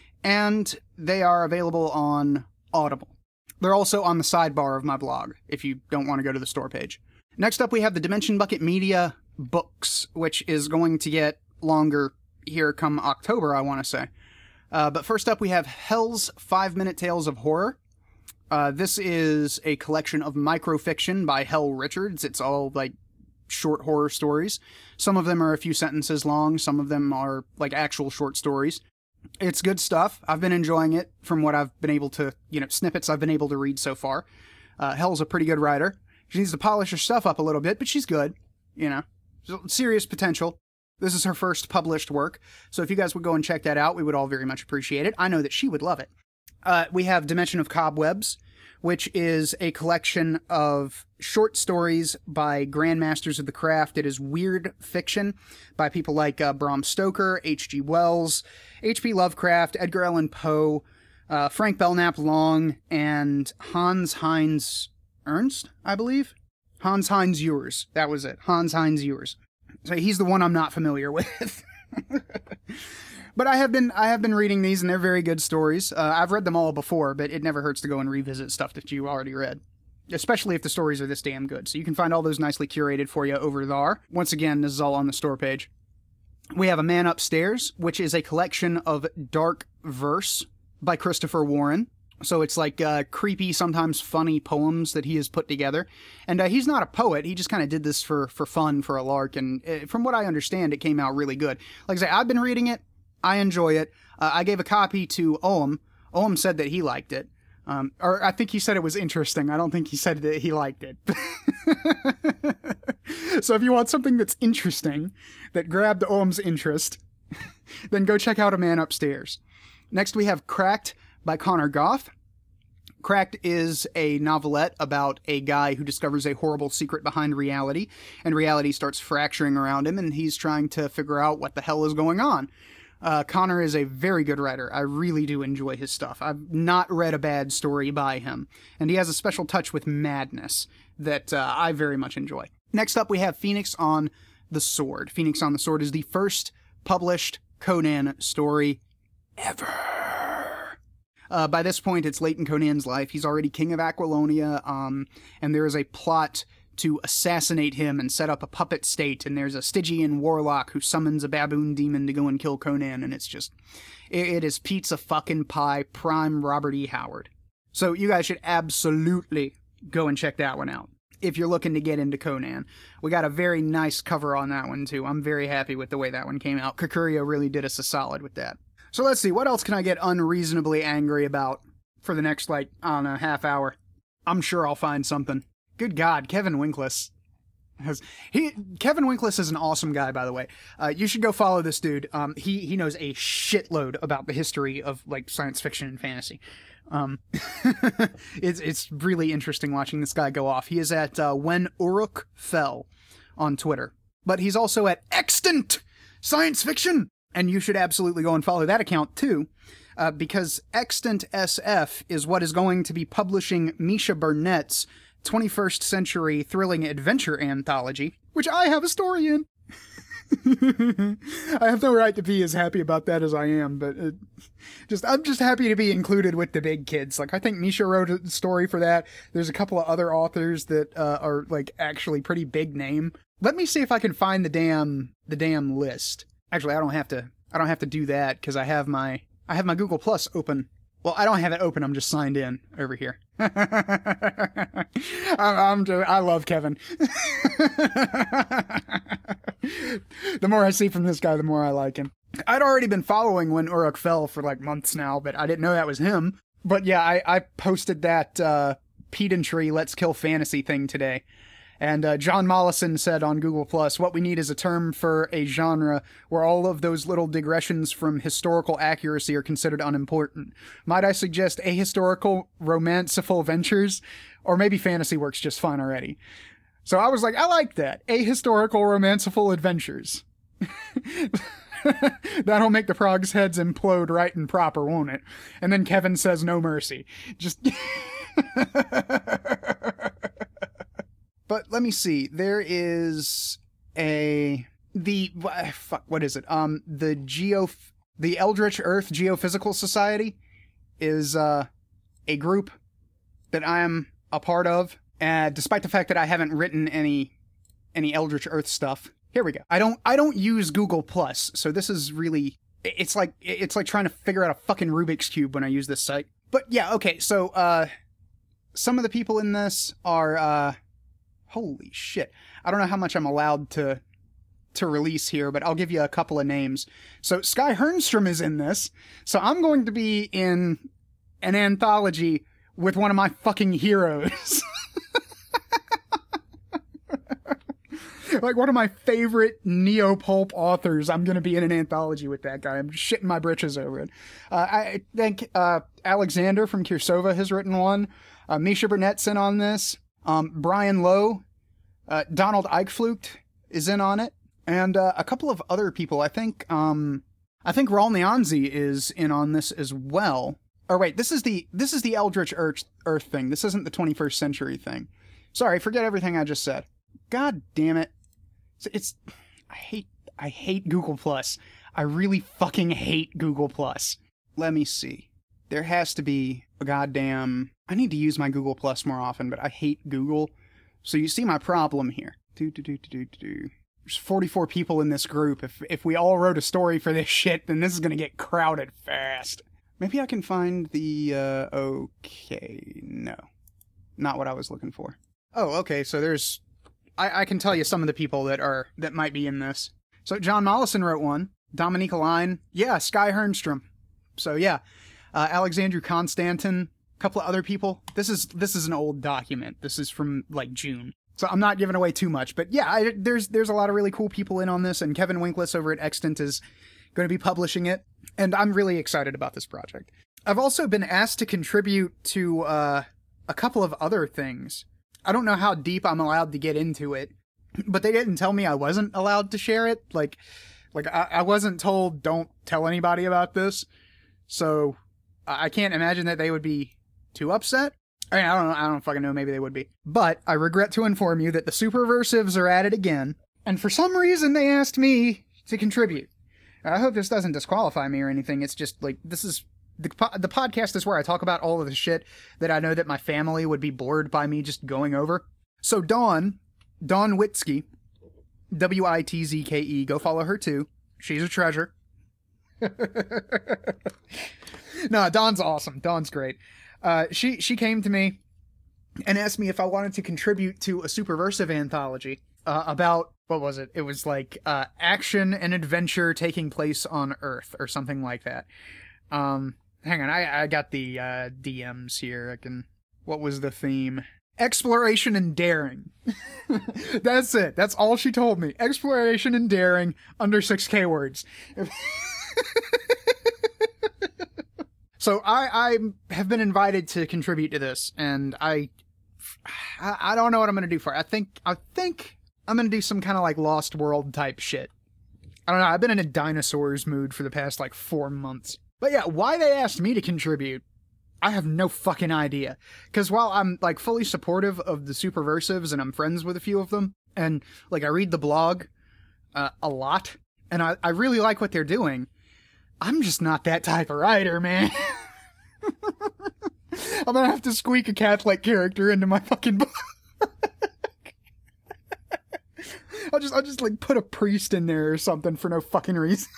and they are available on Audible. They're also on the sidebar of my blog if you don't want to go to the store page. Next up, we have the Dimension Bucket Media books, which is going to get longer here come October, I want to say. Uh, but first up, we have Hell's Five-Minute Tales of Horror. Uh, this is a collection of microfiction by Hell Richards. It's all, like, short horror stories. Some of them are a few sentences long. Some of them are, like, actual short stories. It's good stuff. I've been enjoying it from what I've been able to, you know, snippets I've been able to read so far. Uh, Hell's a pretty good writer. She needs to polish her stuff up a little bit, but she's good, you know. Serious potential. This is her first published work, so if you guys would go and check that out, we would all very much appreciate it. I know that she would love it. Uh, we have Dimension of Cobwebs, which is a collection of short stories by grandmasters of the craft. It is weird fiction by people like uh, Bram Stoker, H G Wells, H P Lovecraft, Edgar Allan Poe, uh, Frank Belknap Long, and Hans Heinz Ernst, I believe? Hans Heinz Ewers. That was it. Hans Heinz Ewers. So he's the one I'm not familiar with. But I have been I have been reading these, and they're very good stories. Uh, I've read them all before, but it never hurts to go and revisit stuff that you already read, especially if the stories are this damn good. So you can find all those nicely curated for you over there. Once again, this is all on the store page. We have A Man Upstairs, which is a collection of dark verse by Christopher Warren. So it's like uh, creepy, sometimes funny poems that he has put together. And uh, he's not a poet. He just kind of did this for, for fun, for a lark. And uh, from what I understand, it came out really good. Like I say, I've been reading it. I enjoy it. Uh, I gave a copy to Ohm. Ohm said that he liked it. Um, or I think he said it was interesting. I don't think he said that he liked it. So if you want something that's interesting, that grabbed Ohm's interest, then go check out A Man Upstairs. Next we have Cracked by Connor Goff. Cracked is a novelette about a guy who discovers a horrible secret behind reality, and reality starts fracturing around him, and he's trying to figure out what the hell is going on. Uh, Connor is a very good writer. I really do enjoy his stuff. I've not read a bad story by him, and he has a special touch with madness that uh, I very much enjoy. Next up, we have Phoenix on the Sword. Phoenix on the Sword is the first published Conan story ever. Uh, by this point, it's late in Conan's life. He's already king of Aquilonia, um, and there is a plot to assassinate him and set up a puppet state, and there's a Stygian warlock who summons a baboon demon to go and kill Conan, and it's just, it, it is pizza fucking pie prime Robert E. Howard. So you guys should absolutely go and check that one out if you're looking to get into Conan. We got a very nice cover on that one, too. I'm very happy with the way that one came out. Kikurio really did us a solid with that. So let's see, what else can I get unreasonably angry about for the next, like, I don't know, half hour? I'm sure I'll find something. Good God, Kevin Winkless. Has, he Kevin Winkless is an awesome guy, by the way. Uh, you should go follow this dude. Um, he, he knows a shitload about the history of, like, science fiction and fantasy. Um, it's it's really interesting watching this guy go off. He is at uh, When Uruk Fell on Twitter, but he's also at Extant Science Fiction, and you should absolutely go and follow that account too, uh, because Extant S F is what is going to be publishing Misha Burnett's twenty-first century thrilling adventure anthology, which I have a story in. I have no right to be as happy about that as I am, but it, just I'm just happy to be included with the big kids. Like, I think Misha wrote a story for that. There's a couple of other authors that uh, are like actually pretty big name. Let me see if I can find the damn the damn list. Actually, I don't have to. I don't have to do that because I have my I have my Google Plus open. Well, I don't have it open. I'm just signed in over here. I'm, I'm just, I love Kevin. The more I see from this guy, the more I like him. I'd already been following When Uruk Fell for like months now, but I didn't know that was him. But yeah, I, I posted that uh, pedantry Let's Kill Fantasy thing today. And uh, John Mollison said on Google Plus, what we need is a term for a genre where all of those little digressions from historical accuracy are considered unimportant. Might I suggest ahistorical romanceful ventures? Or maybe fantasy works just fine already. So I was like, I like that. Ahistorical romanceful adventures. That'll make the progs' heads implode right and proper, won't it? And then Kevin says no mercy. Just... But let me see. There is a the fuck. What is it? Um, the geo, the Eldritch Earth Geophysical Society is uh a group that I am a part of. Uh, despite the fact that I haven't written any any Eldritch Earth stuff. Here we go. I don't I don't use Google Plus, so this is really it's like it's like trying to figure out a fucking Rubik's Cube when I use this site. But yeah, okay. So uh, some of the people in this are uh. Holy shit. I don't know how much I'm allowed to to release here, but I'll give you a couple of names. So Sky Hernstrom is in this. So I'm going to be in an anthology with one of my fucking heroes. Like one of my favorite neo-pulp authors. I'm going to be in an anthology with that guy. I'm just shitting my britches over it. Uh, I think uh, Alexander from Kirsova has written one. Uh, Misha Burnett's in on this. Um, Brian Lowe, uh, Donald Eichflucht is in on it, and uh, a couple of other people. I think, um, I think Raul Nyanzi is in on this as well. Or wait, this is the this is the Eldritch Earth, Earth thing. This isn't the twenty-first century thing. Sorry, forget everything I just said. God damn it! It's, it's I hate I hate Google Plus. I really fucking hate Google Plus. Let me see. There has to be a goddamn... I need to use my Google Plus more often, but I hate Google. So you see my problem here. Do, do, do, do, do, do. There's forty-four people in this group. If if we all wrote a story for this shit, then this is going to get crowded fast. Maybe I can find the... Uh, okay, no. Not what I was looking for. Oh, okay, so there's... I, I can tell you some of the people that are that might be in this. So John Mollison wrote one. Dominique Line. Yeah, Sky Hernstrom. So yeah. Uh, Alexandru Constantin. A couple of other people. This is this is an old document. This is from like June, so I'm not giving away too much. But yeah, I, there's there's a lot of really cool people in on this, and Kevin Winkless over at Extant is going to be publishing it, and I'm really excited about this project. I've also been asked to contribute to uh, a couple of other things. I don't know how deep I'm allowed to get into it, but they didn't tell me I wasn't allowed to share it. Like, like I, I wasn't told don't tell anybody about this, so I can't imagine that they would be too upset. I mean, I don't know. I don't fucking know. Maybe they would be. But I regret to inform you that the Superversives are at it again. And for some reason, they asked me to contribute. I hope this doesn't disqualify me or anything. It's just like, this is... The, the podcast is where I talk about all of the shit that I know that my family would be bored by me just going over. So Dawn, Dawn Witzke, W I T Z K E, go follow her too. She's a treasure. No, Dawn's awesome. Dawn's great. uh, she she came to me and asked me if I wanted to contribute to a Superversive anthology uh, about, what was it? It was like uh, action and adventure taking place on Earth or something like that. Um, hang on, I, I got the uh, D Ms here. I can. What was the theme? Exploration and daring. That's it. That's all she told me. Exploration and daring under six K words. So I, I have been invited to contribute to this, and I, I, I don't know what I'm going to do for it. I think, I think I'm going to do some kind of like Lost World type shit. I don't know. I've been in a dinosaurs mood for the past like four months. But yeah, why they asked me to contribute, I have no fucking idea. Because while I'm like fully supportive of the Superversives and I'm friends with a few of them, and like I read the blog uh, a lot, and I, I really like what they're doing, I'm just not that type of writer, man. I'm gonna have to squeak a Catholic character into my fucking book. I'll just, I'll just like put a priest in there or something for no fucking reason.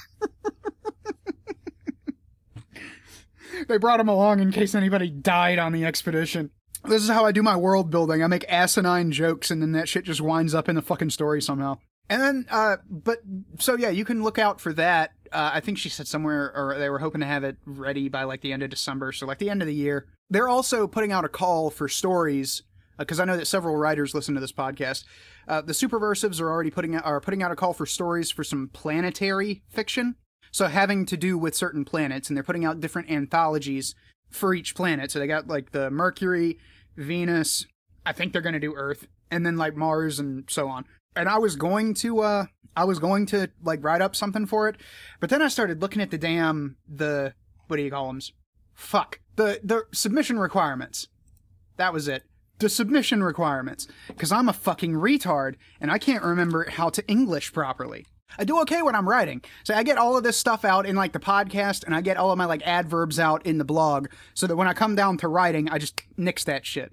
They brought him along in case anybody died on the expedition. This is how I do my world building. I make asinine jokes and then that shit just winds up in the fucking story somehow. And then, uh, but, so yeah, you can look out for that. Uh, I think she said somewhere, or they were hoping to have it ready by like the end of December, so like the end of the year. They're also putting out a call for stories, because uh, I know that several writers listen to this podcast. Uh, the Superversives are already putting out, are putting out a call for stories for some planetary fiction. So having to do with certain planets, and they're putting out different anthologies for each planet. So they got like the Mercury, Venus, I think they're going to do Earth, and then like Mars and so on. And I was going to, uh, I was going to like write up something for it, but then I started looking at the damn, the, what do you call them? Fuck. The, the submission requirements. That was it. The submission requirements. Cause I'm a fucking retard and I can't remember how to English properly. I do okay when I'm writing. So I get all of this stuff out in like the podcast and I get all of my like adverbs out in the blog so that when I come down to writing, I just nix that shit.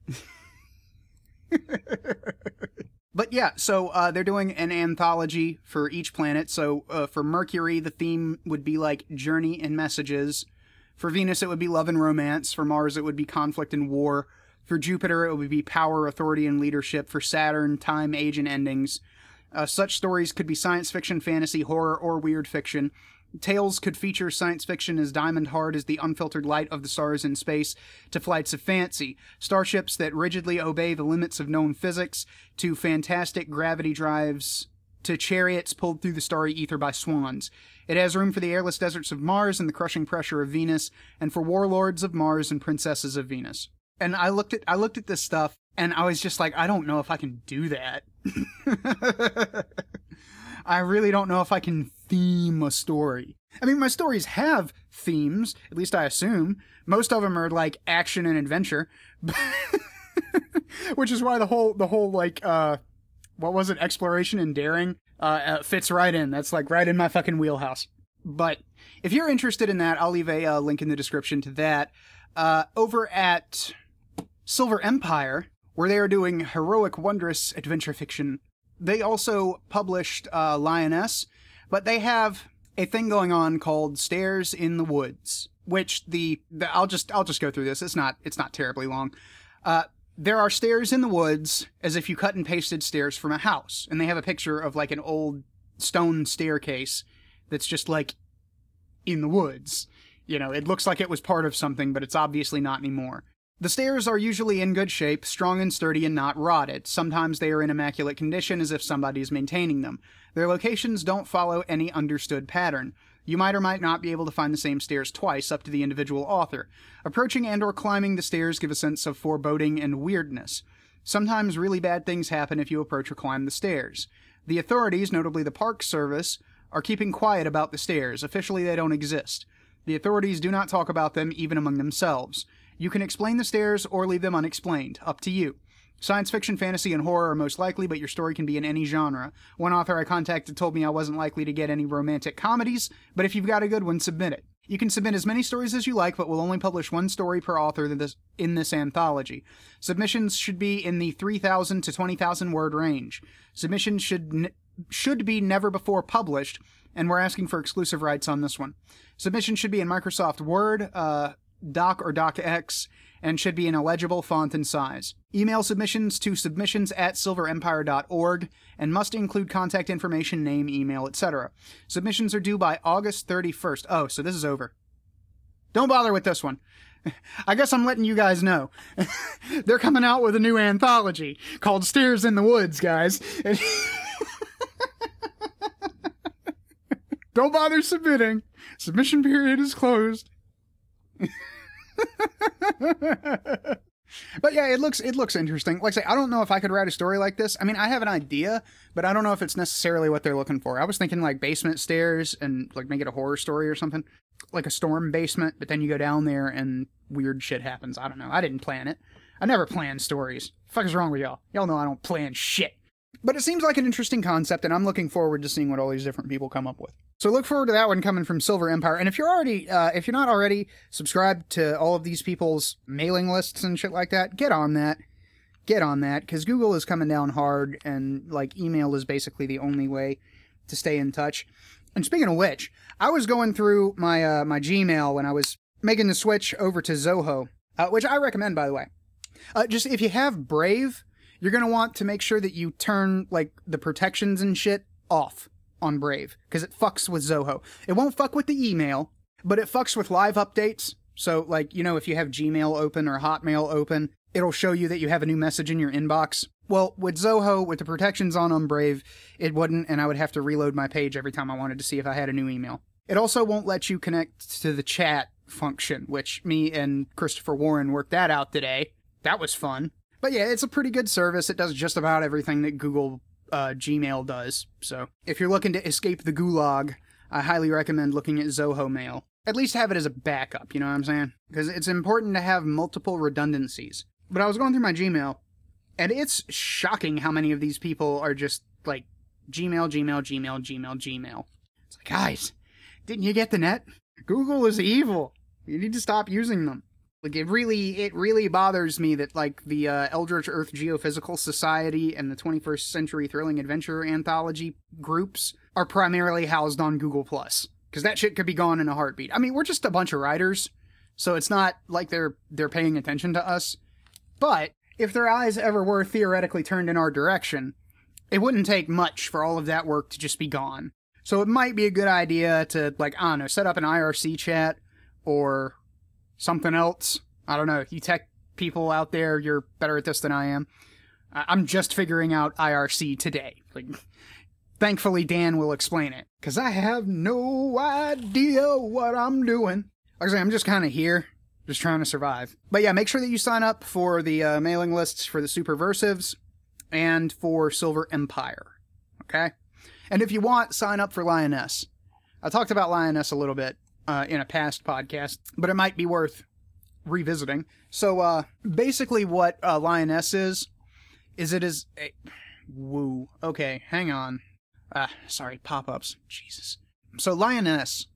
But yeah, so uh, they're doing an anthology for each planet. So uh, for Mercury, the theme would be like journey and messages. For Venus, it would be love and romance. For Mars, it would be conflict and war. For Jupiter, it would be power, authority, and leadership. For Saturn, time, age, and endings. Uh, such stories could be science fiction, fantasy, horror, or weird fiction. Tales could feature science fiction as diamond hard as the unfiltered light of the stars in space, to flights of fancy, starships that rigidly obey the limits of known physics, to fantastic gravity drives, to chariots pulled through the starry ether by swans. It has room for the airless deserts of Mars and the crushing pressure of Venus, and for warlords of Mars and princesses of Venus. And I looked at I looked at this stuff, and I was just like, I don't know if I can do that. I really don't know if I can theme a story. I mean, my stories have themes, at least I assume. Most of them are like action and adventure. Which is why the whole, the whole like, uh, what was it, exploration and daring, uh, uh, fits right in. That's like right in my fucking wheelhouse. But if you're interested in that, I'll leave a uh, link in the description to that. Uh, over at Silver Empire, where they are doing heroic, wondrous adventure fiction. They also published uh, Lioness, but they have a thing going on called Stairs in the Woods, which the, the I'll just I'll just go through this. It's not it's not terribly long. Uh, there are stairs in the woods, as if you cut and pasted stairs from a house, and they have a picture of like an old stone staircase that's just like in the woods. You know, it looks like it was part of something, but it's obviously not anymore. The stairs are usually in good shape, strong and sturdy and not rotted. Sometimes they are in immaculate condition as if somebody is maintaining them. Their locations don't follow any understood pattern. You might or might not be able to find the same stairs twice, up to the individual author. Approaching and or climbing the stairs give a sense of foreboding and weirdness. Sometimes really bad things happen if you approach or climb the stairs. The authorities, notably the Park Service, are keeping quiet about the stairs. Officially, they don't exist. The authorities do not talk about them even among themselves. You can explain the stairs or leave them unexplained. Up to you. Science fiction, fantasy, and horror are most likely, but your story can be in any genre. One author I contacted told me I wasn't likely to get any romantic comedies, but if you've got a good one, submit it. You can submit as many stories as you like, but we'll only publish one story per author in this anthology. Submissions should be in the three thousand to twenty thousand word range. Submissions should n- should be never before published, and we're asking for exclusive rights on this one. Submissions should be in Microsoft Word, uh, Doc or DocX, and should be in a legible font and size. Email submissions to submissions at silver empire dot org and must include contact information, name, email, et cetera. Submissions are due by August thirty-first. Oh, so this is over. Don't bother with this one. I guess I'm letting you guys know. They're coming out with a new anthology called Stairs in the Woods, guys. Don't bother submitting. Submission period is closed. But yeah, it looks it looks interesting. Like I say, I don't know if I could write a story like this. I mean, I have an idea, but I don't know if it's necessarily what they're looking for. I was thinking like basement stairs and like make it a horror story or something. Like a storm basement, but then you go down there and weird shit happens. I don't know. I didn't plan it. I never plan stories. The fuck is wrong with y'all? Y'all know I don't plan shit. But it seems like an interesting concept, and I'm looking forward to seeing what all these different people come up with. So look forward to that one coming from Silver Empire. And if you're already, uh, if you're not already subscribed to all of these people's mailing lists and shit like that, get on that. Get on that, because Google is coming down hard, and like email is basically the only way to stay in touch. And speaking of which, I was going through my uh, my Gmail when I was making the switch over to Zoho, uh, which I recommend, by the way. Uh, just if you have Brave, you're going to want to make sure that you turn like the protections and shit off on Brave, because it fucks with Zoho. It won't fuck with the email, but it fucks with live updates. So like, you know, if you have Gmail open or Hotmail open, it'll show you that you have a new message in your inbox. Well, with Zoho, with the protections on on Brave, it wouldn't, and I would have to reload my page every time I wanted to see if I had a new email. It also won't let you connect to the chat function, which me and Christopher Warren worked that out today. That was fun. But yeah, it's a pretty good service. It does just about everything that Google uh, Gmail does. So if you're looking to escape the gulag, I highly recommend looking at Zoho Mail. At least have it as a backup, you know what I'm saying? Because it's important to have multiple redundancies. But I was going through my Gmail, and it's shocking how many of these people are just like Gmail, Gmail, Gmail, Gmail, Gmail. It's like, guys, didn't you get the net? Google is evil. You need to stop using them. Like, it really, it really bothers me that, like, the uh, Eldritch Earth Geophysical Society and the twenty-first Century Thrilling Adventure Anthology groups are primarily housed on Google Plus. Because that shit could be gone in a heartbeat. I mean, we're just a bunch of writers, so it's not like they're they're paying attention to us. But if their eyes ever were theoretically turned in our direction, it wouldn't take much for all of that work to just be gone. So it might be a good idea to, like, I don't know, set up an I R C chat or something else. I don't know. You tech people out there, you're better at this than I am. I'm just figuring out I R C today. Like, thankfully, Dan will explain it, because I have no idea what I'm doing. Like I say, I'm just kind of here, just trying to survive. But yeah, make sure that you sign up for the uh, mailing lists for the Superversives and for Silver Empire, okay? And if you want, sign up for Lioness. I talked about Lioness a little bit uh, in a past podcast, but it might be worth revisiting. So uh, basically what uh, Lioness is, is it is a... Woo. Okay, hang on. Ah, sorry, pop-ups. Jesus. So Lioness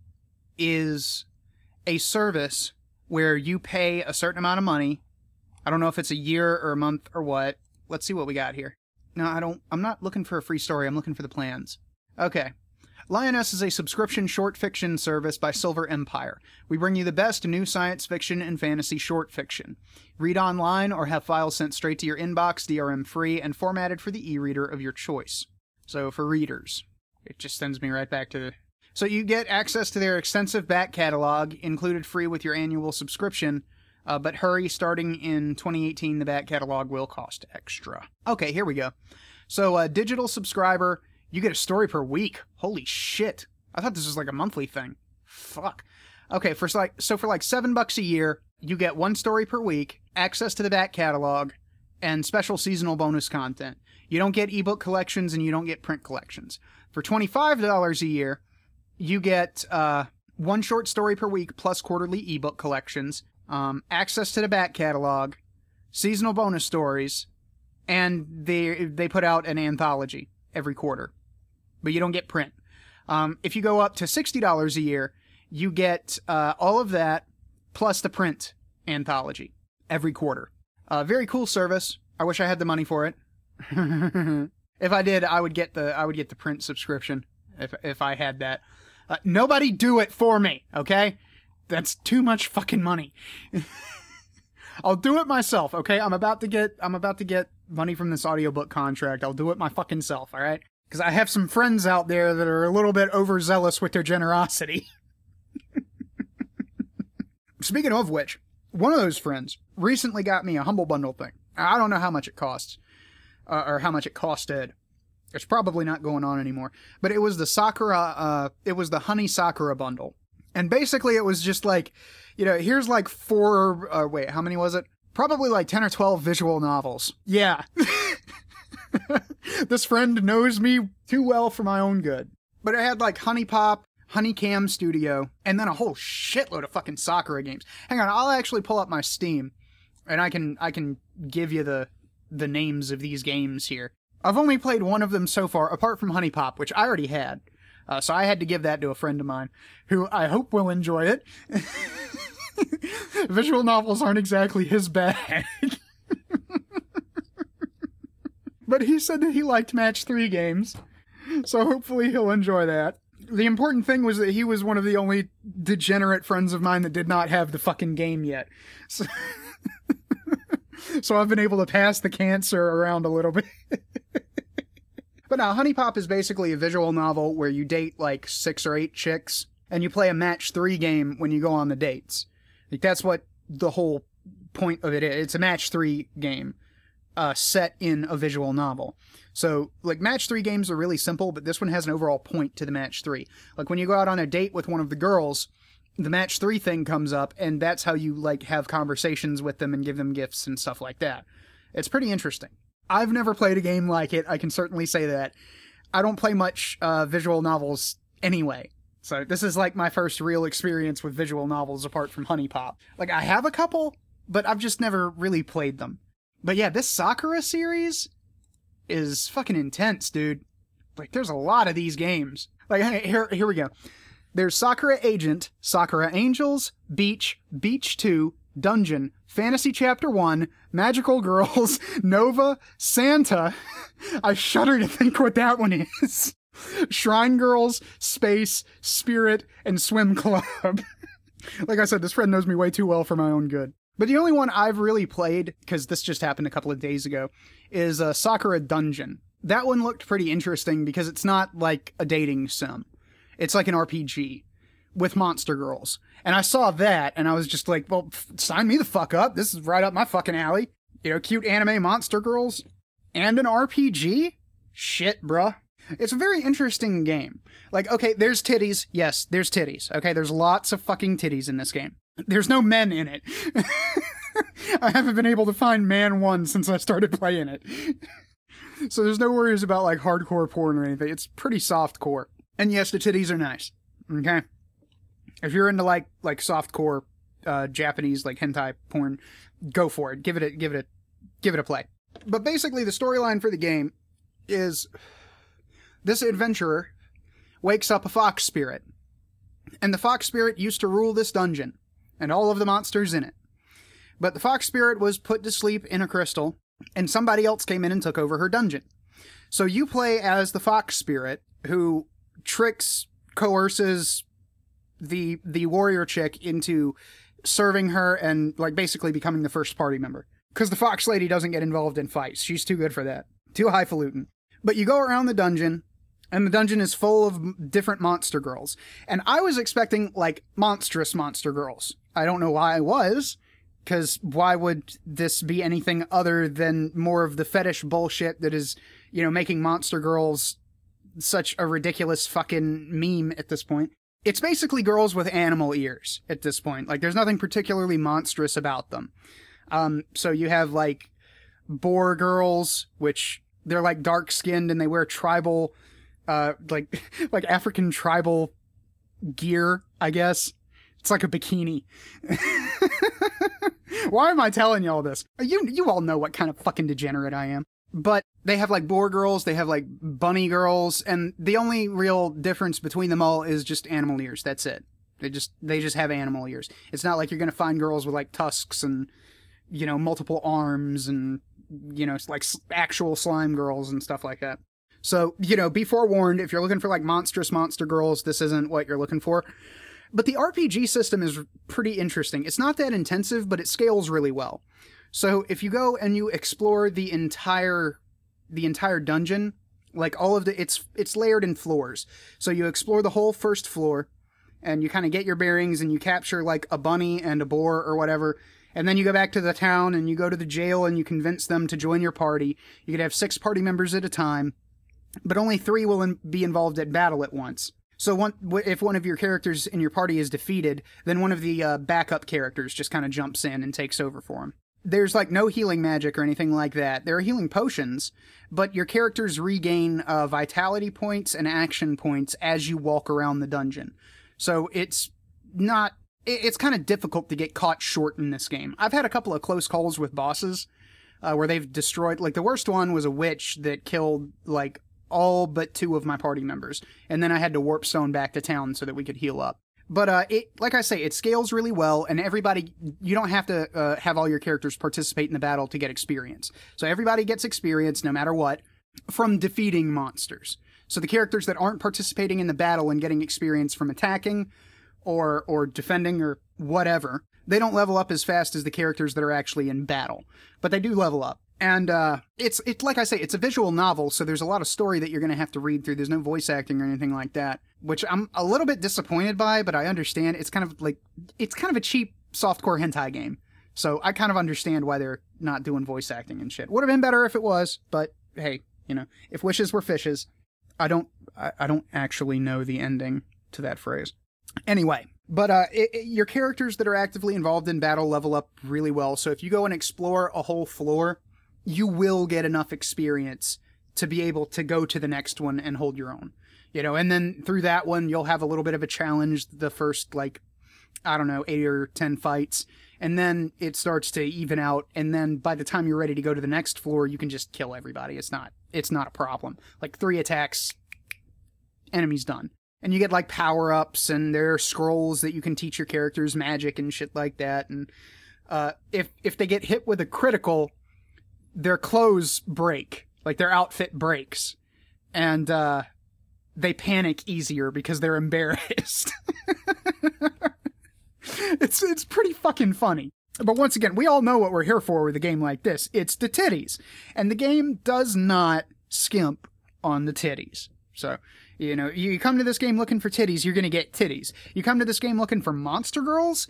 is a service where you pay a certain amount of money. I don't know if it's a year or a month or what. Let's see what we got here. No, I don't. I'm not looking for a free story. I'm looking for the plans. Okay. Lioness is a subscription short fiction service by Silver Empire. We bring you the best new science fiction and fantasy short fiction. Read online or have files sent straight to your inbox, D R M free, and formatted for the e-reader of your choice. So for readers, it just sends me right back to the... So you get access to their extensive back catalog, included free with your annual subscription, uh, but hurry, starting in twenty eighteen, the back catalog will cost extra. Okay, here we go. So a digital subscriber, you get a story per week. Holy shit. I thought this was like a monthly thing. Fuck. Okay, for like so for like seven bucks a year, you get one story per week, access to the back catalog, and special seasonal bonus content. You don't get ebook collections and you don't get print collections. For twenty-five dollars a year, you get uh, one short story per week plus quarterly ebook collections, um, access to the back catalog, seasonal bonus stories, and they they put out an anthology every quarter. But you don't get print. Um, if you go up to sixty dollars a year, you get uh, all of that plus the print anthology every quarter. Uh, very cool service. I wish I had the money for it. If I did, I would get the I would get the print subscription if if I had that. Uh, nobody do it for me, okay? That's too much fucking money. I'll do it myself, okay? I'm about to get I'm about to get money from this audiobook contract. I'll do it my fucking self, all right? Because I have some friends out there that are a little bit overzealous with their generosity. Speaking of which, one of those friends recently got me a Humble Bundle thing. I don't know how much it costs, uh, or how much it costed. It's probably not going on anymore. But it was the Sakura, uh, it was the Honey Sakura bundle. And basically it was just like, you know, here's like four, uh, wait, how many was it? Probably like ten or twelve visual novels. Yeah. This friend knows me too well for my own good. But it had like Honey Pop, Honey Cam Studio, and then a whole shitload of fucking Sakura games. Hang on, I'll actually pull up my Steam, and I can I can give you the the names of these games here. I've only played one of them so far, apart from Honey Pop, which I already had. Uh, so I had to give that to a friend of mine, who I hope will enjoy it. Visual novels aren't exactly his bag. But he said that he liked Match three games, so hopefully he'll enjoy that. The important thing was that he was one of the only degenerate friends of mine that did not have the fucking game yet. So, so I've been able to pass the cancer around a little bit. But now, Honey Pop is basically a visual novel where you date like six or eight chicks, and you play a match three game when you go on the dates. Like, that's what the whole point of it is. It's a match three game, uh, set in a visual novel. So, like, match three games are really simple, but this one has an overall point to the match three. Like, when you go out on a date with one of the girls, the match three thing comes up, and that's how you, like, have conversations with them and give them gifts and stuff like that. It's pretty interesting. I've never played a game like it, I can certainly say that. I don't play much uh, visual novels anyway. So this is like my first real experience with visual novels apart from Honey Pop. Like, I have a couple, but I've just never really played them. But yeah, this Sakura series is fucking intense, dude. Like, there's a lot of these games. Like, here, here we go. There's Sakura Agent, Sakura Angels, Beach, Beach two, Dungeon, Fantasy Chapter one, Magical Girls, Nova, Santa. I shudder to think what that one is. Shrine Girls, Space, Spirit, and Swim Club. Like I said, this friend knows me way too well for my own good. But the only one I've really played, because this just happened a couple of days ago, is uh, Sakura Dungeon. That one looked pretty interesting because it's not like a dating sim. It's like an R P G with monster girls. And I saw that, and I was just like, well, f- sign me the fuck up. This is right up my fucking alley. You know, cute anime monster girls and an R P G? Shit, bruh. It's a very interesting game. Like, okay, there's titties. Yes, there's titties. Okay, there's lots of fucking titties in this game. There's no men in it. I haven't been able to find man one since I started playing it. So there's no worries about, like, hardcore porn or anything. It's pretty soft core. And yes, the titties are nice. Okay? If you're into, like, like softcore, uh, Japanese, like, hentai porn, go for it. Give it a, give it a, give it a play. But basically, the storyline for the game is this adventurer wakes up a fox spirit. And the fox spirit used to rule this dungeon, and all of the monsters in it. But the fox spirit was put to sleep in a crystal, and somebody else came in and took over her dungeon. So you play as the fox spirit, who tricks, coerces the the warrior chick into serving her and, like, basically becoming the first party member. Because the fox lady doesn't get involved in fights. She's too good for that. Too highfalutin. But you go around the dungeon, and the dungeon is full of different monster girls. And I was expecting, like, monstrous monster girls. I don't know why I was, because why would this be anything other than more of the fetish bullshit that is, you know, making monster girls such a ridiculous fucking meme at this point. It's basically girls with animal ears at this point. Like, there's nothing particularly monstrous about them. Um, so you have, like, boar girls, which they're, like, dark-skinned and they wear tribal, uh, like, like African tribal gear, I guess. It's like a bikini. Why am I telling you all this? You, you all know what kind of fucking degenerate I am. But they have, like, boar girls, they have, like, bunny girls, and the only real difference between them all is just animal ears. That's it. They just, they just have animal ears. It's not like you're gonna find girls with, like, tusks and, you know, multiple arms and, you know, like, actual slime girls and stuff like that. So, you know, be forewarned, if you're looking for, like, monstrous monster girls, this isn't what you're looking for. But the R P G system is pretty interesting. It's not that intensive, but it scales really well. So if you go and you explore the entire the entire dungeon, like all of the it's it's layered in floors. So you explore the whole first floor and you kind of get your bearings and you capture like a bunny and a boar or whatever. And then you go back to the town and you go to the jail and you convince them to join your party. You could have six party members at a time, but only three will in- be involved at battle at once. So one, if one of your characters in your party is defeated, then one of the uh, backup characters just kind of jumps in and takes over for him. There's like no healing magic or anything like that. There are healing potions, but your characters regain uh, vitality points and action points as you walk around the dungeon. So it's not... It's kind of difficult to get caught short in this game. I've had a couple of close calls with bosses uh, where they've destroyed... Like, the worst one was a witch that killed, like, all but two of my party members. And then I had to warp stone back to town so that we could heal up. But, uh, it, like I say, it scales really well, and everybody... You don't have to uh, have all your characters participate in the battle to get experience. So everybody gets experience, no matter what, from defeating monsters. So the characters that aren't participating in the battle and getting experience from attacking... or or defending or whatever, they don't level up as fast as the characters that are actually in battle. But they do level up. And uh, it's, it's like I say, it's a visual novel, so there's a lot of story that you're going to have to read through. There's no voice acting or anything like that, which I'm a little bit disappointed by, but I understand. It's kind of like, it's kind of a cheap softcore hentai game. So I kind of understand why they're not doing voice acting and shit. Would have been better if it was, but hey, you know, if wishes were fishes. I don't, I, I don't actually know the ending to that phrase. Anyway, but uh, it, it, your characters that are actively involved in battle level up really well. So if you go and explore a whole floor, you will get enough experience to be able to go to the next one and hold your own. You know, and then through that one, you'll have a little bit of a challenge the first, like, I don't know, eight or ten fights. And then it starts to even out. And then by the time you're ready to go to the next floor, you can just kill everybody. It's not, it's not a problem. Like three attacks, enemy's done. And you get, like, power-ups, and there are scrolls that you can teach your characters magic and shit like that. And uh, if if they get hit with a critical, their clothes break. Like, their outfit breaks. And uh, they panic easier because they're embarrassed. it's it's pretty fucking funny. But once again, we all know what we're here for with a game like this. It's the titties. And the game does not skimp on the titties. So... You know, you come to this game looking for titties, you're going to get titties. You come to this game looking for monster girls,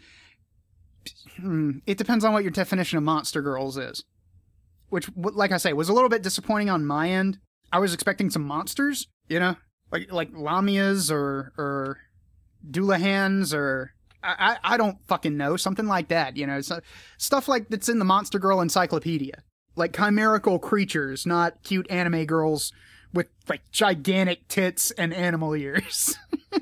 it depends on what your definition of monster girls is. Which, like I say, was a little bit disappointing on my end. I was expecting some monsters, you know, like like Lamias or or Doolahans or I, I I don't fucking know, something like that. You know, it's, uh, stuff like that's in the Monster Girl Encyclopedia, like chimerical creatures, not cute anime girls with, like, gigantic tits and animal ears.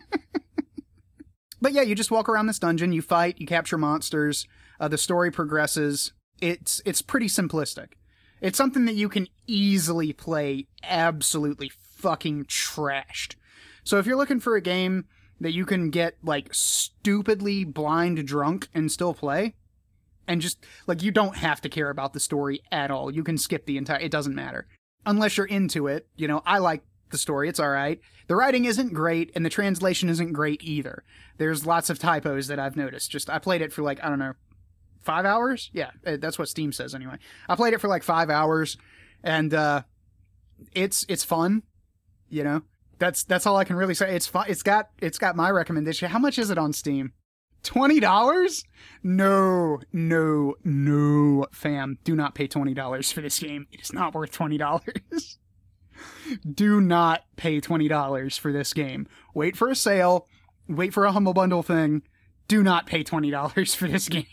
But yeah, you just walk around this dungeon, you fight, you capture monsters, uh, the story progresses. It's it's pretty simplistic. It's something that you can easily play absolutely fucking trashed. So if you're looking for a game that you can get, like, stupidly blind drunk and still play, and just, like, you don't have to care about the story at all. You can skip the entire... It doesn't matter. Unless you're into it. You know, I like the story. It's all right. The writing isn't great, and the translation isn't great either. There's lots of typos that I've noticed. Just, I played it for, like, I don't know, five hours? Yeah, that's what Steam says anyway. I played it for, like, five hours, and uh, it's it's fun, you know? That's that's all I can really say. It's fun. It's got, it's got my recommendation. How much is it on Steam? twenty dollars? No, no, no, fam. Do not pay twenty dollars for this game. It is not worth twenty dollars. Do not pay twenty dollars for this game. Wait for a sale. Wait for a Humble Bundle thing. Do not pay twenty dollars for this game.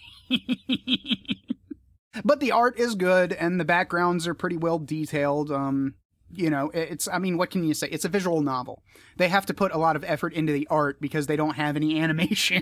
But the art is good, and the backgrounds are pretty well detailed. Um, you know, it's, I mean, what can you say? It's a visual novel. They have to put a lot of effort into the art because they don't have any animation.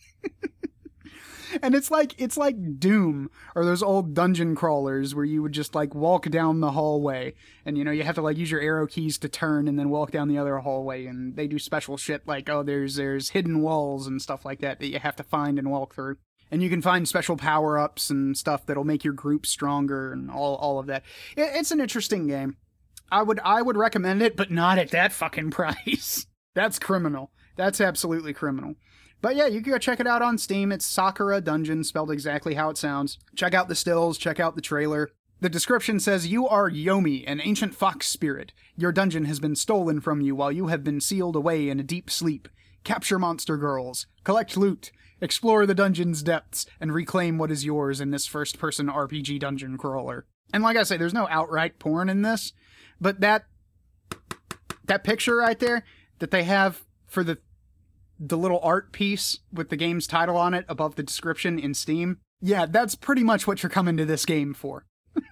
And it's like, it's like Doom, or those old dungeon crawlers where you would just, like, walk down the hallway, and, you know, you have to, like, use your arrow keys to turn and then walk down the other hallway, and they do special shit like, oh, there's, there's hidden walls and stuff like that that you have to find and walk through. And you can find special power-ups and stuff that'll make your group stronger and all, all of that. It, it's an interesting game. I would, I would recommend it, but not at that fucking price. That's criminal. That's absolutely criminal. But yeah, you can go check it out on Steam. It's Sakura Dungeon, spelled exactly how it sounds. Check out the stills, check out the trailer. The description says, "You are Yomi, an ancient fox spirit. Your dungeon has been stolen from you while you have been sealed away in a deep sleep. Capture monster girls, collect loot, explore the dungeon's depths, and reclaim what is yours in this first-person R P G dungeon crawler." And like I say, there's no outright porn in this, but that that picture right there that they have for the the little art piece with the game's title on it above the description in Steam, yeah, that's pretty much what you're coming to this game for.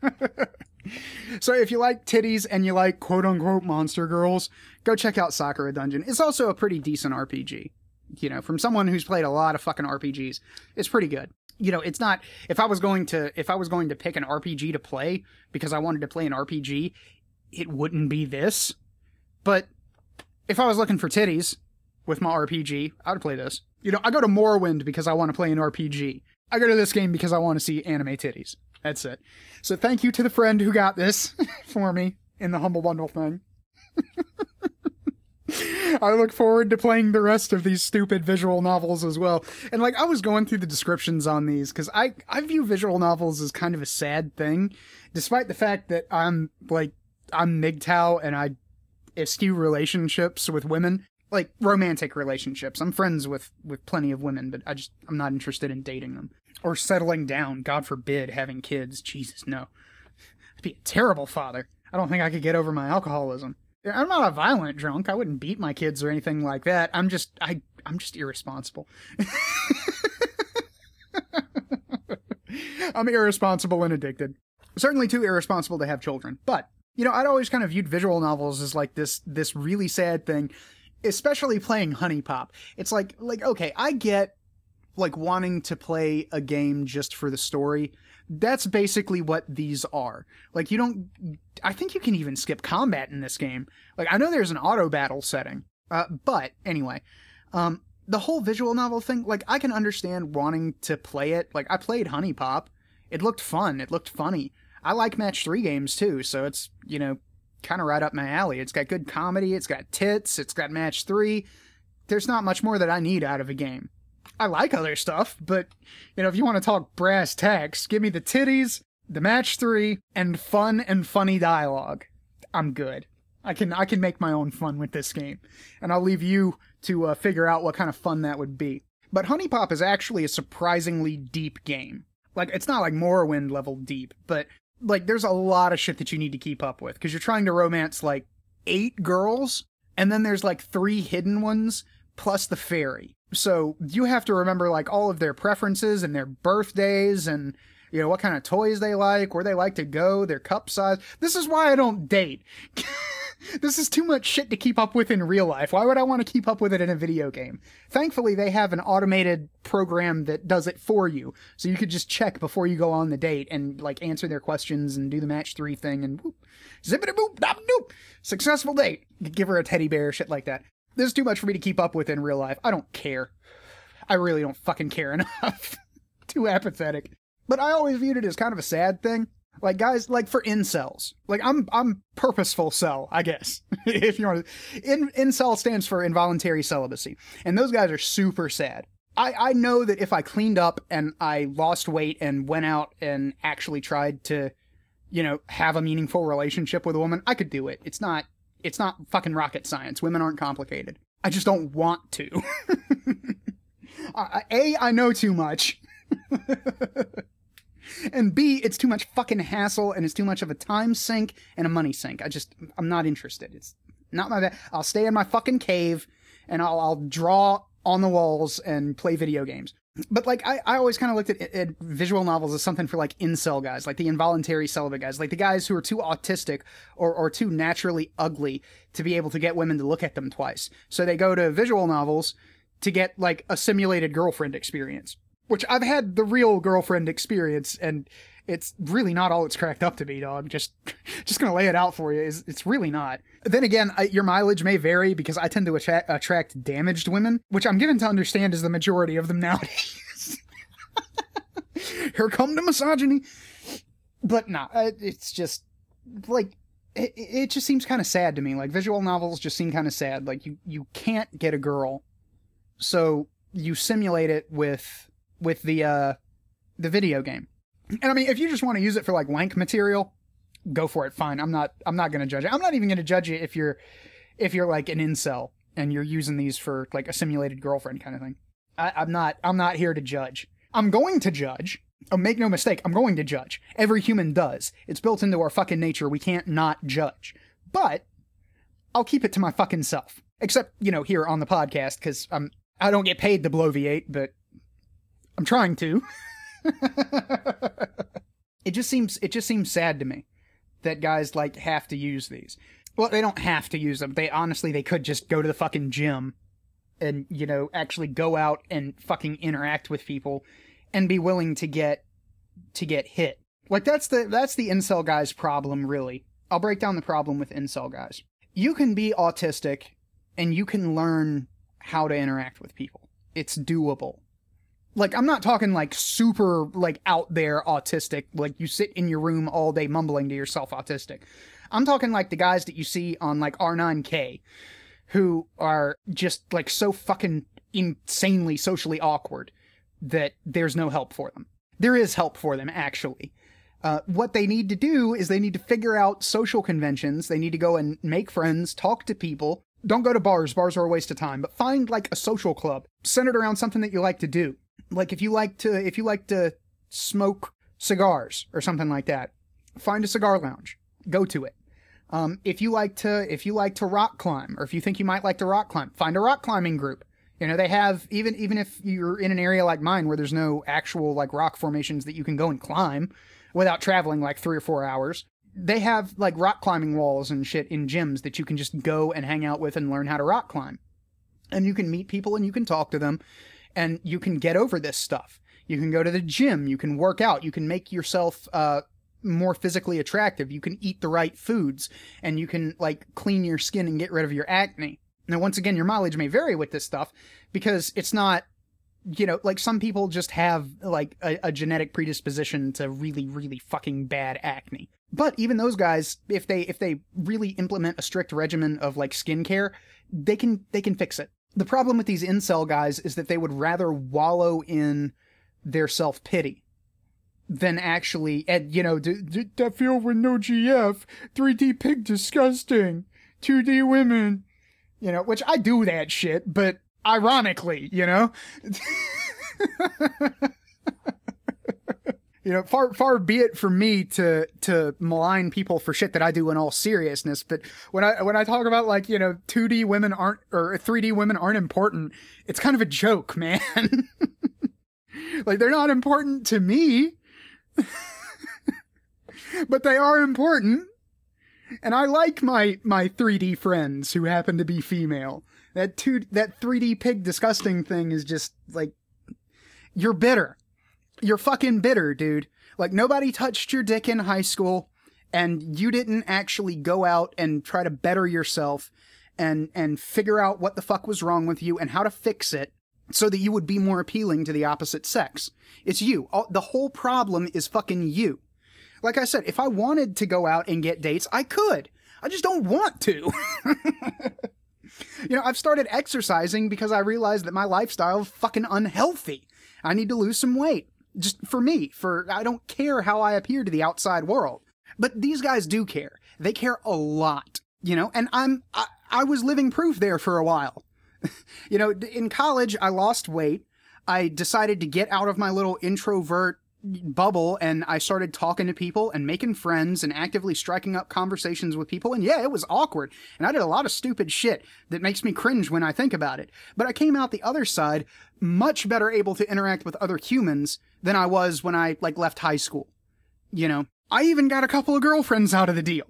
So if you like titties and you like quote-unquote monster girls, go check out Sakura Dungeon. It's also a pretty decent R P G. You know, from someone who's played a lot of fucking R P Gs, it's pretty good. You know, it's not, if I was going to, if I was going to pick an R P G to play because I wanted to play an R P G, it wouldn't be this. But if I was looking for titties with my R P G, I would play this. You know, I go to Morrowind because I want to play an R P G. I go to this game because I want to see anime titties. That's it. So thank you to the friend who got this for me in the Humble Bundle thing. I look forward to playing the rest of these stupid visual novels as well. And like, I was going through the descriptions on these because I, I view visual novels as kind of a sad thing, despite the fact that I'm like, I'm M G T O W and I eschew relationships with women, like romantic relationships. I'm friends with, with plenty of women, but I just, I'm not interested in dating them or settling down. God forbid having kids. Jesus, no. I'd be a terrible father. I don't think I could get over my alcoholism. I'm not a violent drunk. I wouldn't beat my kids or anything like that. I'm just, I, I'm just irresponsible. I'm irresponsible and addicted. Certainly too irresponsible to have children. But, you know, I'd always kind of viewed visual novels as like this, this really sad thing, especially playing Honey Pop. It's like, like, okay, I get like wanting to play a game just for the story. That's basically what these are. Like, you don't, I think you can even skip combat in this game. Like, I know there's an auto battle setting, uh, but anyway, um, the whole visual novel thing, like, I can understand wanting to play it. Like, I played Honey Pop. It looked fun. It looked funny. I like match three games too, so it's, you know, kind of right up my alley. It's got good comedy. It's got tits. It's got match three. There's not much more that I need out of a game. I like other stuff, but, you know, if you want to talk brass tacks, give me the titties, the match three, and fun and funny dialogue. I'm good. I can I can make my own fun with this game, and I'll leave you to uh, figure out what kind of fun that would be. But Honey Pop is actually a surprisingly deep game. Like, it's not like Morrowind level deep, but, like, there's a lot of shit that you need to keep up with, because you're trying to romance, like, eight girls, and then there's, like, three hidden ones, plus the fairy. So you have to remember, like, all of their preferences and their birthdays and, you know, what kind of toys they like, where they like to go, their cup size. This is why I don't date. This is too much shit to keep up with in real life. Why would I want to keep up with it in a video game? Thankfully, they have an automated program that does it for you. So you could just check before you go on the date and, like, answer their questions and do the match three thing and whoop, zippity boop, dop doop. Successful date. Give her a teddy bear, shit like that. This is too much for me to keep up with in real life. I don't care. I really don't fucking care enough. Too apathetic. But I always viewed it as kind of a sad thing. Like, guys, like for incels. Like, I'm I'm purposeful cell, I guess. If you want to. In, incel stands for involuntary celibacy. And those guys are super sad. I, I know that if I cleaned up and I lost weight and went out and actually tried to, you know, have a meaningful relationship with a woman, I could do it. It's not... It's not fucking rocket science. Women aren't complicated. I just don't want to. uh, A, I know too much. And B, it's too much fucking hassle and it's too much of a time sink and a money sink. I just, I'm not interested. It's not my bad. I'll stay in my fucking cave and I'll, I'll draw on the walls and play video games. But, like, I, I always kind of looked at, at visual novels as something for, like, incel guys, like the involuntary celibate guys, like the guys who are too autistic or, or too naturally ugly to be able to get women to look at them twice. So they go to visual novels to get, like, a simulated girlfriend experience, which I've had the real girlfriend experience, and it's really not all it's cracked up to be, dog. Just, just gonna lay it out for you. It's, it's really not. Then again, I, your mileage may vary because I tend to attract, attract damaged women, which I'm given to understand is the majority of them nowadays. Here come the misogyny. But nah, it's just, like, it, it just seems kind of sad to me. Like, visual novels just seem kind of sad. Like, you, you can't get a girl, so you simulate it with with the uh, the video game. And I mean, if you just want to use it for like wank material, go for it. Fine. I'm not I'm not going to judge it. I'm not even going to judge it if you're if you're like an incel and you're using these for like a simulated girlfriend kind of thing. I, I'm not I'm not here to judge. I'm going to judge. Oh, make no mistake, I'm going to judge. Every human does. It's built into our fucking nature. We can't not judge. But I'll keep it to my fucking self. Except, you know, here on the podcast, because I'm I don't get paid to bloviate, but I'm trying to. It just seems it just seems sad to me that guys like have to use these. Well, they don't have to use them. They honestly they could just go to the fucking gym and, you know, actually go out and fucking interact with people and be willing to get to get hit. Like that's the that's the incel guy's problem, really. I'll break down the problem with incel guys. You can be autistic and you can learn how to interact with people. It's doable. Like, I'm not talking like super like out there autistic, like you sit in your room all day mumbling to yourself autistic. I'm talking like the guys that you see on like R nine K who are just like so fucking insanely socially awkward that there's no help for them. There is help for them, actually. Uh, what they need to do is they need to figure out social conventions. They need to go and make friends, talk to people. Don't go to bars. Bars are a waste of time. But find like a social club centered around something that you like to do. Like if you like to, if you like to smoke cigars or something like that, find a cigar lounge. Go to it. Um, if you like to, if you like to rock climb, or if you think you might like to rock climb, find a rock climbing group. You know, they have, even even if you're in an area like mine where there's no actual like rock formations that you can go and climb without traveling like three or four hours, they have like rock climbing walls and shit in gyms that you can just go and hang out with and learn how to rock climb. And you can meet people and you can talk to them and you can get over this stuff. You can go to the gym, you can work out, you can make yourself uh, more physically attractive, you can eat the right foods, and you can like clean your skin and get rid of your acne. Now, once again, your mileage may vary with this stuff because it's not, you know, like some people just have like a, a genetic predisposition to really, really fucking bad acne. But even those guys, if they if they really implement a strict regimen of like skincare, they can they can fix it. The problem with these incel guys is that they would rather wallow in their self-pity than actually, and, you know, d- d- that feel with no G F, three D pig disgusting, two D women. You know, which I do that shit, but ironically, you know, you know, far, far be it from me to, to malign people for shit that I do in all seriousness. But when I, when I talk about like, you know, two D women aren't, or three D women aren't important, it's kind of a joke, man. Like they're not important to me, but they are important. And I like my, my three D friends who happen to be female. That two, that three D pig disgusting thing is just, like, you're bitter. You're fucking bitter, dude. Like, nobody touched your dick in high school, and you didn't actually go out and try to better yourself and, and figure out what the fuck was wrong with you and how to fix it so that you would be more appealing to the opposite sex. It's you. All, the whole problem is fucking you. Like I said, if I wanted to go out and get dates, I could. I just don't want to. You know, I've started exercising because I realized that my lifestyle is fucking unhealthy. I need to lose some weight. Just for me. For I don't care how I appear to the outside world. But these guys do care. They care a lot. You know, and I'm, I, I was living proof there for a while. You know, in college, I lost weight. I decided to get out of my little introvert bubble, and I started talking to people and making friends and actively striking up conversations with people. And yeah, it was awkward. And I did a lot of stupid shit that makes me cringe when I think about it. But I came out the other side much better able to interact with other humans than I was when I like left high school. You know, I even got a couple of girlfriends out of the deal.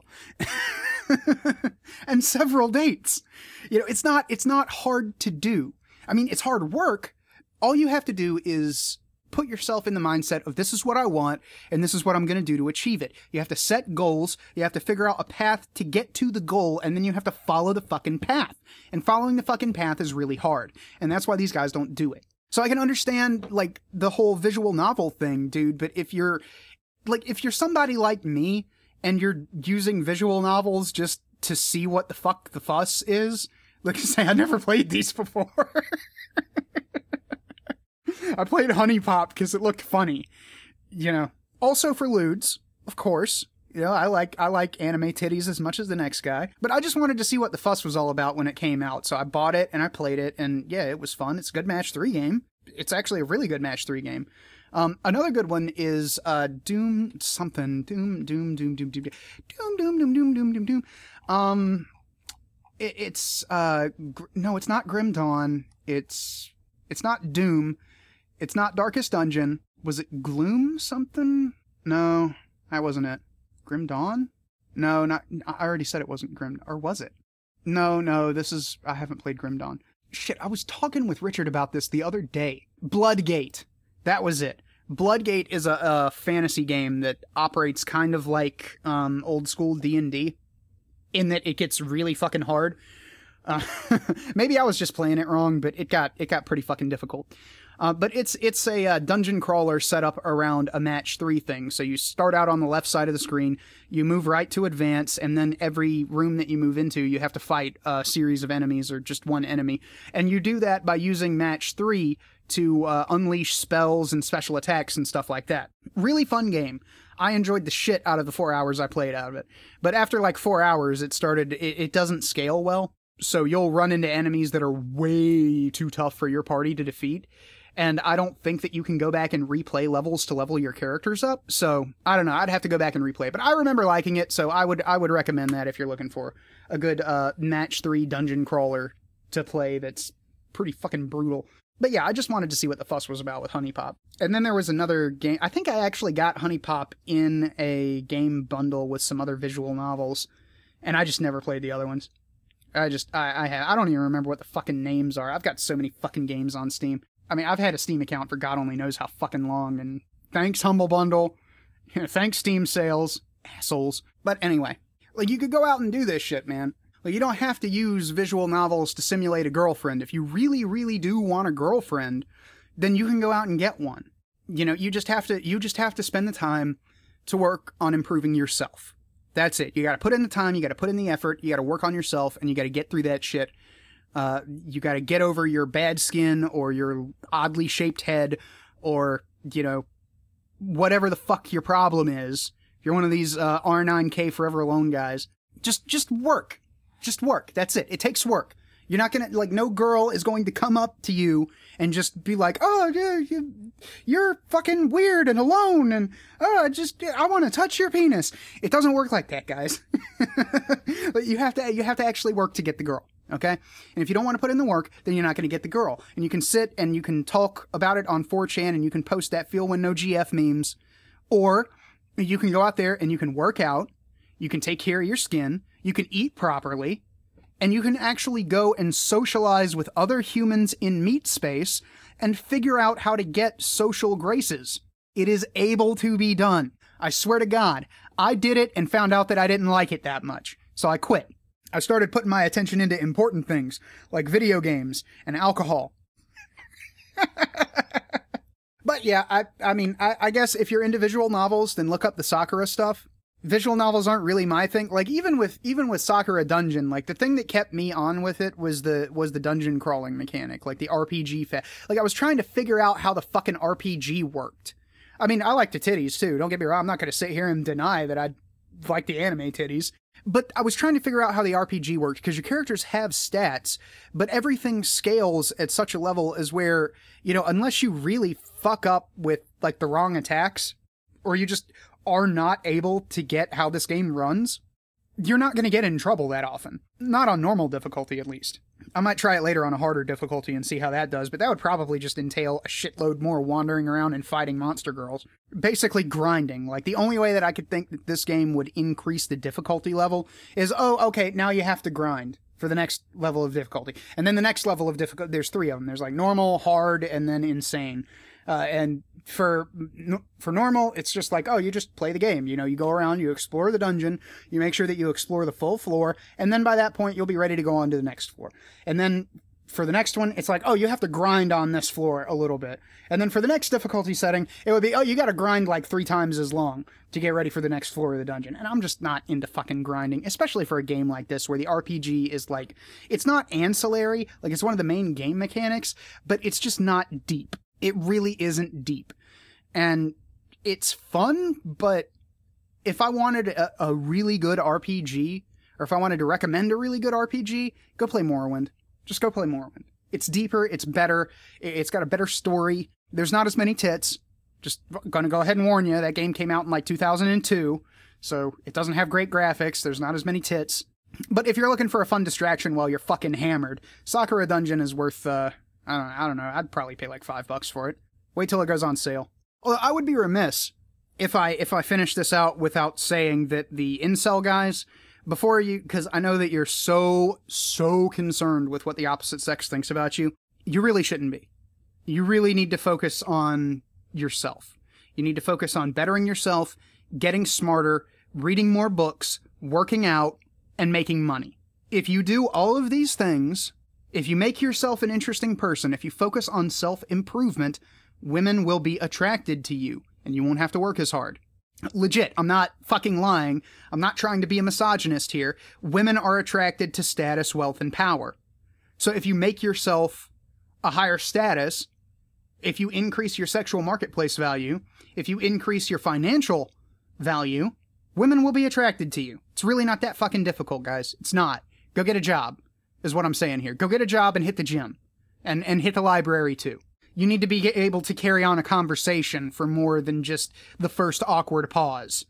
And several dates. You know, it's not, it's not hard to do. I mean, it's hard work. All you have to do is put yourself in the mindset of this is what I want and this is what I'm going to do to achieve it. You have to set goals. You have to figure out a path to get to the goal, and then you have to follow the fucking path. And following the fucking path is really hard. And that's why these guys don't do it. So I can understand like the whole visual novel thing, dude. But if you're like, if you're somebody like me and you're using visual novels just to see what the fuck the fuss is, like I say, I never played these before. I played Honey Pop because it looked funny, you know. Also for lewds, of course. You know, I like I like anime titties as much as the next guy. But I just wanted to see what the fuss was all about when it came out. So I bought it and I played it. And yeah, it was fun. It's a good match three game. It's actually a really good match three game. Um, another good one is uh, Doom something. Doom, Doom, Doom, Doom, Doom, Doom, Doom, Doom, Doom, Doom, Doom, Doom, Doom. Um, it, it's, uh, gr- no, it's not Grim Dawn. It's, it's not Doom. It's not Darkest Dungeon. Was it Gloom something? No, that wasn't it. Grim Dawn? No, not, I already said it wasn't Grim, or was it? No, no, this is, I haven't played Grim Dawn. Shit, I was talking with Richard about this the other day. Bloodgate. That was it. Bloodgate is a, a fantasy game that operates kind of like um, old school D and D, in that it gets really fucking hard. Uh, maybe I was just playing it wrong, but it got it got pretty fucking difficult. Uh, but it's it's a uh, dungeon crawler set up around a match three thing. So you start out on the left side of the screen, you move right to advance, and then every room that you move into, you have to fight a series of enemies or just one enemy. And you do that by using match three to uh, unleash spells and special attacks and stuff like that. Really fun game. I enjoyed the shit out of the four hours I played out of it. But after like four hours, it started, it, it doesn't scale well. So you'll run into enemies that are way too tough for your party to defeat. And I don't think that you can go back and replay levels to level your characters up. So I don't know. I'd have to go back and replay. But I remember liking it. So I would I would recommend that if you're looking for a good uh, match three dungeon crawler to play that's pretty fucking brutal. But yeah, I just wanted to see what the fuss was about with Honey Pop. And then there was another game. I think I actually got Honey Pop in a game bundle with some other visual novels. And I just never played the other ones. I just, I, I have, I don't even remember what the fucking names are. I've got so many fucking games on Steam. I mean, I've had a Steam account for God only knows how fucking long, and thanks Humble Bundle, thanks Steam sales, assholes. But anyway, like, you could go out and do this shit, man. Like, you don't have to use visual novels to simulate a girlfriend. If you really, really do want a girlfriend, then you can go out and get one. You know, you just have to, you just have to spend the time to work on improving yourself. That's it. You gotta put in the time, you gotta put in the effort, you gotta work on yourself, and you gotta get through that shit. Uh, you gotta get over your bad skin, or your oddly shaped head, or, you know, whatever the fuck your problem is. If you're one of these, uh, R nine K Forever Alone guys, just, just work. Just work. That's it. It takes work. You're not gonna, like, no girl is going to come up to you and just be like, oh, yeah, you, you're fucking weird and alone, and, oh, just, I want to touch your penis. It doesn't work like that, guys. But you have to, you have to actually work to get the girl, okay? And if you don't want to put in the work, then you're not going to get the girl. And you can sit and you can talk about it on four chan, and you can post that Feel When No G F memes, or you can go out there and you can work out, you can take care of your skin, you can eat properly, and you can actually go and socialize with other humans in meat space and figure out how to get social graces. It is able to be done. I swear to God, I did it and found out that I didn't like it that much. So I quit. I started putting my attention into important things, like video games and alcohol. But yeah, I I mean, I, I guess if you're into visual novels, then look up the Sakura stuff. Visual novels aren't really my thing. Like, even with even with Sakura Dungeon, like, the thing that kept me on with it was the was the dungeon crawling mechanic, like the R P G fa- like, I was trying to figure out how the fucking R P G worked. I mean, I like the titties too, don't get me wrong. I'm not going to sit here and deny that I like the anime titties, but I was trying to figure out how the R P G worked, because your characters have stats, but everything scales at such a level as where, you know, unless you really fuck up with, like, the wrong attacks, or you just are not able to get how this game runs, you're not going to get in trouble that often. Not on normal difficulty, at least. I might try it later on a harder difficulty and see how that does, but that would probably just entail a shitload more wandering around and fighting monster girls. Basically grinding. Like, the only way that I could think that this game would increase the difficulty level is, oh, okay, now you have to grind for the next level of difficulty. And then the next level of difficulty, there's three of them. There's, like, normal, hard, and then insane. Uh, and for for normal, it's just like, oh, you just play the game. You know, you go around, you explore the dungeon, you make sure that you explore the full floor, and then by that point, you'll be ready to go on to the next floor. And then for the next one, it's like, oh, you have to grind on this floor a little bit. And then for the next difficulty setting, it would be, oh, you gotta grind like three times as long to get ready for the next floor of the dungeon. And I'm just not into fucking grinding, especially for a game like this where the R P G is like, it's not ancillary, like, it's one of the main game mechanics, but it's just not deep. It really isn't deep. And it's fun, but if I wanted a, a really good R P G, or if I wanted to recommend a really good R P G, go play Morrowind. Just go play Morrowind. It's deeper, it's better, it's got a better story. There's not as many tits. Just gonna go ahead and warn you, that game came out in like two thousand two, so it doesn't have great graphics, there's not as many tits. But if you're looking for a fun distraction while you're fucking hammered, Sakura Dungeon is worth, uh, I don't know, I don't know, I'd probably pay like five bucks for it. Wait till it goes on sale. Well, I would be remiss if I if I finish this out without saying that the incel guys, before you, because I know that you're so, so concerned with what the opposite sex thinks about you, you really shouldn't be. You really need to focus on yourself. You need to focus on bettering yourself, getting smarter, reading more books, working out, and making money. If you do all of these things, if you make yourself an interesting person, if you focus on self-improvement, women will be attracted to you, and you won't have to work as hard. Legit, I'm not fucking lying. I'm not trying to be a misogynist here. Women are attracted to status, wealth, and power. So if you make yourself a higher status, if you increase your sexual marketplace value, if you increase your financial value, women will be attracted to you. It's really not that fucking difficult, guys. It's not. Go get a job, is what I'm saying here. Go get a job and hit the gym. And, and hit the library, too. You need to be able to carry on a conversation for more than just the first awkward pause.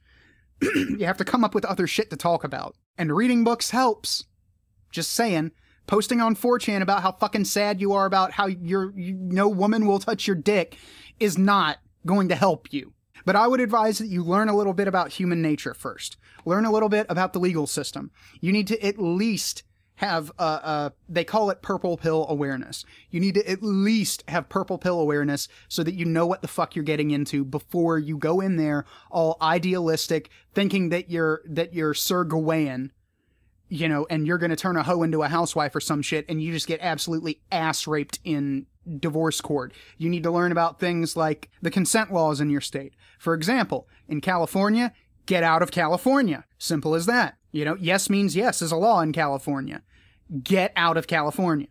You have to come up with other shit to talk about. And reading books helps. Just saying. Posting on four chan about how fucking sad you are about how you're, you, no woman will touch your dick is not going to help you. But I would advise that you learn a little bit about human nature first. Learn a little bit about the legal system. You need to at least have, uh, uh, they call it purple pill awareness. You need to at least have purple pill awareness so that you know what the fuck you're getting into before you go in there all idealistic, thinking that you're, that you're Sir Gawain, you know, and you're gonna turn a hoe into a housewife or some shit, and you just get absolutely ass raped in divorce court. You need to learn about things like the consent laws in your state. For example, in California, get out of California. Simple as that. You know, yes means yes is a law in California. Get out of California.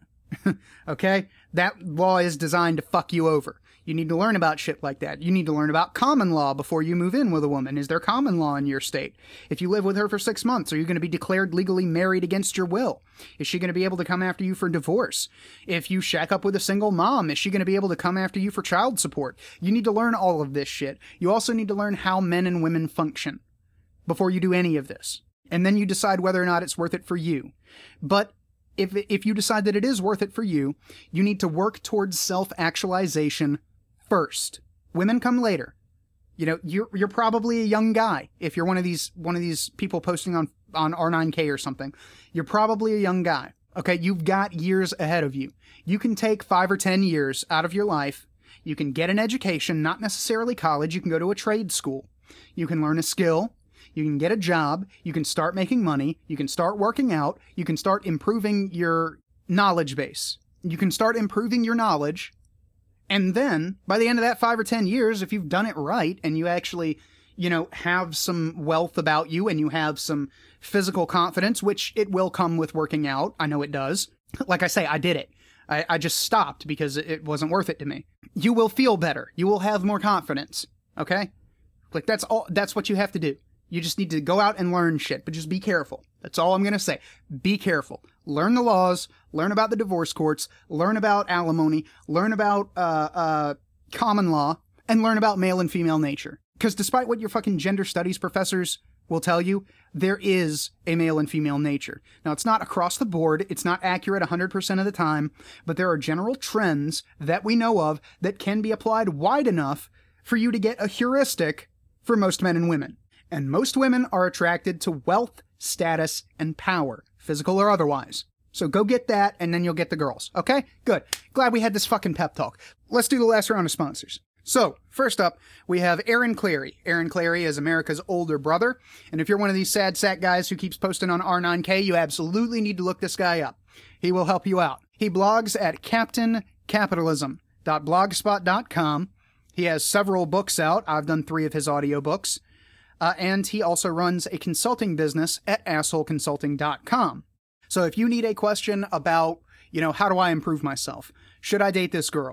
Okay? That law is designed to fuck you over. You need to learn about shit like that. You need to learn about common law before you move in with a woman. Is there common law in your state? If you live with her for six months, are you going to be declared legally married against your will? Is she going to be able to come after you for divorce? If you shack up with a single mom, is she going to be able to come after you for child support? You need to learn all of this shit. You also need to learn how men and women function before you do any of this. And then you decide whether or not it's worth it for you. But if if you decide that it is worth it for you, you need to work towards self-actualization first. Women come later. You know, you're you're probably a young guy. If you're one of these one of these people posting on on R nine K or something, you're probably a young guy. Okay, you've got years ahead of you. You can take five or ten years out of your life. You can get an education, not necessarily college. You can go to a trade school. You can learn a skill. You can get a job, you can start making money, you can start working out, you can start improving your knowledge base. You can start improving your knowledge, and then, by the end of that five or ten years, if you've done it right, and you actually, you know, have some wealth about you, and you have some physical confidence, which it will come with working out, I know it does. Like I say, I did it. I, I just stopped because it wasn't worth it to me. You will feel better. You will have more confidence, okay? Like, that's all, that's what you have to do. You just need to go out and learn shit, but just be careful. That's all I'm going to say. Be careful. Learn the laws, learn about the divorce courts, learn about alimony, learn about uh, uh, common law, and learn about male and female nature. Because despite what your fucking gender studies professors will tell you, there is a male and female nature. Now, it's not across the board, it's not accurate one hundred percent of the time, but there are general trends that we know of that can be applied wide enough for you to get a heuristic for most men and women. And most women are attracted to wealth, status, and power, physical or otherwise. So go get that, and then you'll get the girls. Okay? Good. Glad we had this fucking pep talk. Let's do the last round of sponsors. So, first up, we have Aaron Clary. Aaron Clary is America's older brother, and if you're one of these sad sack guys who keeps posting on R nine K, you absolutely need to look this guy up. He will help you out. He blogs at captain capitalism dot blogspot dot com. He has several books out. I've done three of his audiobooks. Uh, and he also runs a consulting business at asshole consulting dot com. So if you need a question about, you know, how do I improve myself? Should I date this girl?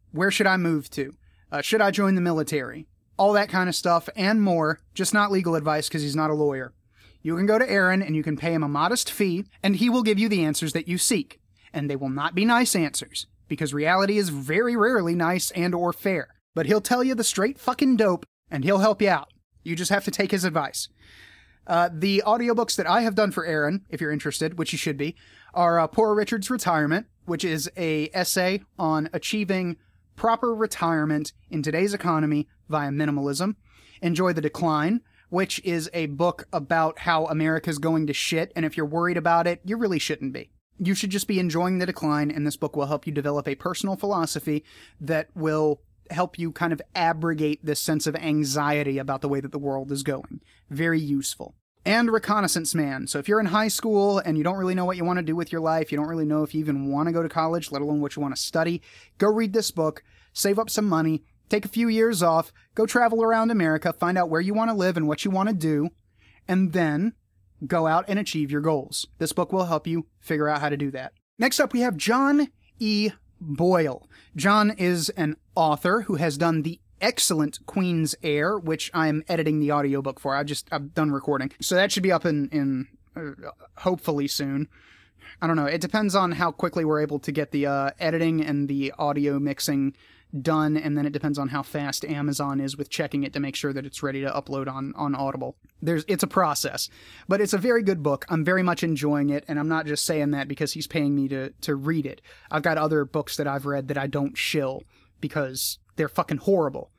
where should I move to? Uh, should I join the military? All that kind of stuff and more, just not legal advice because he's not a lawyer. You can go to Aaron and you can pay him a modest fee, and he will give you the answers that you seek. And they will not be nice answers, because reality is very rarely nice and or fair. But he'll tell you the straight fucking dope, and he'll help you out. You just have to take his advice. Uh, the audiobooks that I have done for Aaron, if you're interested, which you should be, are uh, Poor Richard's Retirement, which is a essay on achieving proper retirement in today's economy via minimalism. Enjoy the Decline, which is a book about how America's going to shit, and if you're worried about it, you really shouldn't be. You should just be enjoying the decline, and this book will help you develop a personal philosophy that will help you kind of abrogate this sense of anxiety about the way that the world is going. Very useful. And Reconnaissance Man. So if you're in high school and you don't really know what you want to do with your life, you don't really know if you even want to go to college, let alone what you want to study, go read this book, save up some money, take a few years off, go travel around America, find out where you want to live and what you want to do, and then go out and achieve your goals. This book will help you figure out how to do that. Next up, we have John E. Boyle. John is an author who has done the excellent Queen's Heir, which I'm editing the audiobook for. I just, I've done recording. So that should be up in, in uh, hopefully soon. I don't know. It depends on how quickly we're able to get the uh, editing and the audio mixing done, and then it depends on how fast Amazon is with checking it to make sure that it's ready to upload on, on Audible. There's, it's a process, but it's a very good book. I'm very much enjoying it, and I'm not just saying that because he's paying me to, to read it. I've got other books that I've read that I don't shill because they're fucking horrible.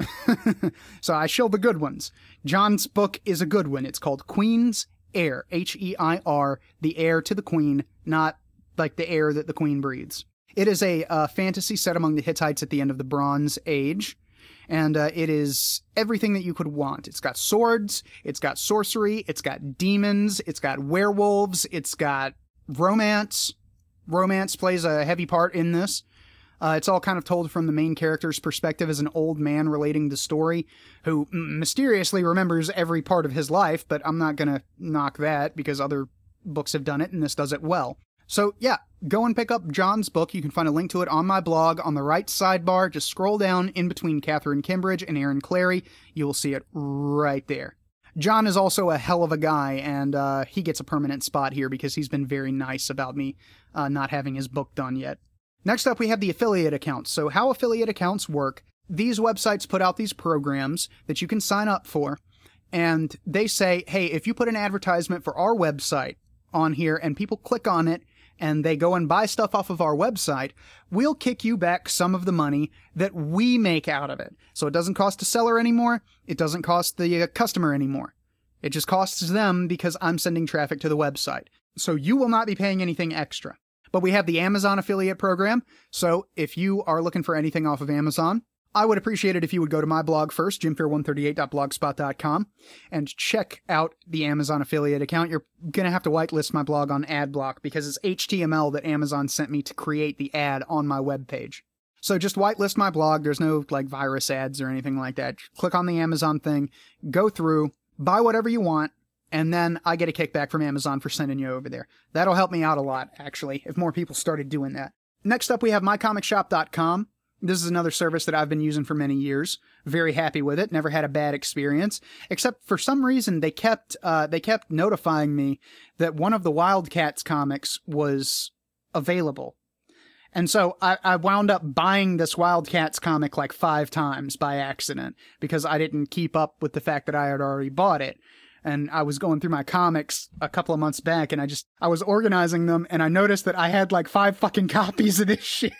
So I shill the good ones. John's book is a good one. It's called Queen's Heir, H E I R, the heir to the queen, not like the air that the queen breathes. It is a uh, fantasy set among the Hittites at the end of the Bronze Age, and uh, it is everything that you could want. It's got swords, it's got sorcery, it's got demons, it's got werewolves, it's got romance. Romance plays a heavy part in this. Uh, it's all kind of told from the main character's perspective as an old man relating the story, who mysteriously remembers every part of his life, but I'm not going to knock that because other books have done it, and this does it well. So yeah, go and pick up John's book. You can find a link to it on my blog on the right sidebar. Just scroll down in between Catherine Kimbridge and Aaron Clarey. You will see it right there. John is also a hell of a guy, and uh, he gets a permanent spot here because he's been very nice about me uh, not having his book done yet. Next up, we have the affiliate accounts. So how affiliate accounts work, these websites put out these programs that you can sign up for, and they say, hey, if you put an advertisement for our website on here and people click on it and they go and buy stuff off of our website, we'll kick you back some of the money that we make out of it. So it doesn't cost the seller anymore. It doesn't cost the uh, customer anymore. It just costs them because I'm sending traffic to the website. So you will not be paying anything extra. But we have the Amazon affiliate program, so if you are looking for anything off of Amazon, I would appreciate it if you would go to my blog first, jim fair one thirty-eight dot blogspot dot com, and check out the Amazon affiliate account. You're going to have to whitelist my blog on AdBlock because it's H T M L that Amazon sent me to create the ad on my webpage. So just whitelist my blog. There's no like virus ads or anything like that. Click on the Amazon thing, go through, buy whatever you want, and then I get a kickback from Amazon for sending you over there. That'll help me out a lot, actually, if more people started doing that. Next up, we have my comic shop dot com. This is another service that I've been using for many years. Very happy with it. Never had a bad experience. Except for some reason, they kept uh, they kept notifying me that one of the Wildcats comics was available. And so I, I wound up buying this Wildcats comic like five times by accident because I didn't keep up with the fact that I had already bought it. And I was going through my comics a couple of months back, and I just, I was organizing them, and I noticed that I had like five fucking copies of this shit.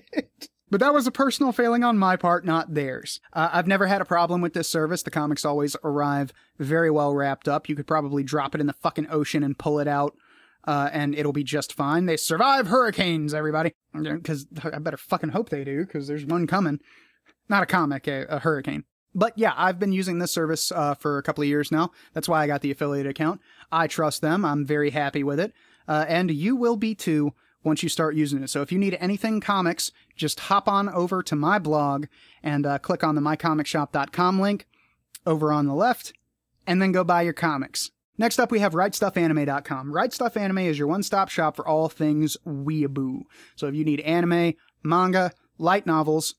But that was a personal failing on my part, not theirs. Uh, I've never had a problem with this service. The comics always arrive very well wrapped up. You could probably drop it in the fucking ocean and pull it out, uh, and it'll be just fine. They survive hurricanes, everybody. Because I better fucking hope they do, because there's one coming. Not a comic, a, a hurricane. But yeah, I've been using this service uh, for a couple of years now. That's why I got the affiliate account. I trust them. I'm very happy with it. Uh, and you will be too once you start using it. So if you need anything comics, just hop on over to my blog and uh, click on the my comic shop dot com link over on the left, and then go buy your comics. Next up, we have right stuff anime dot com. Right Stuff Anime is your one-stop shop for all things weeaboo. So if you need anime, manga, light novels,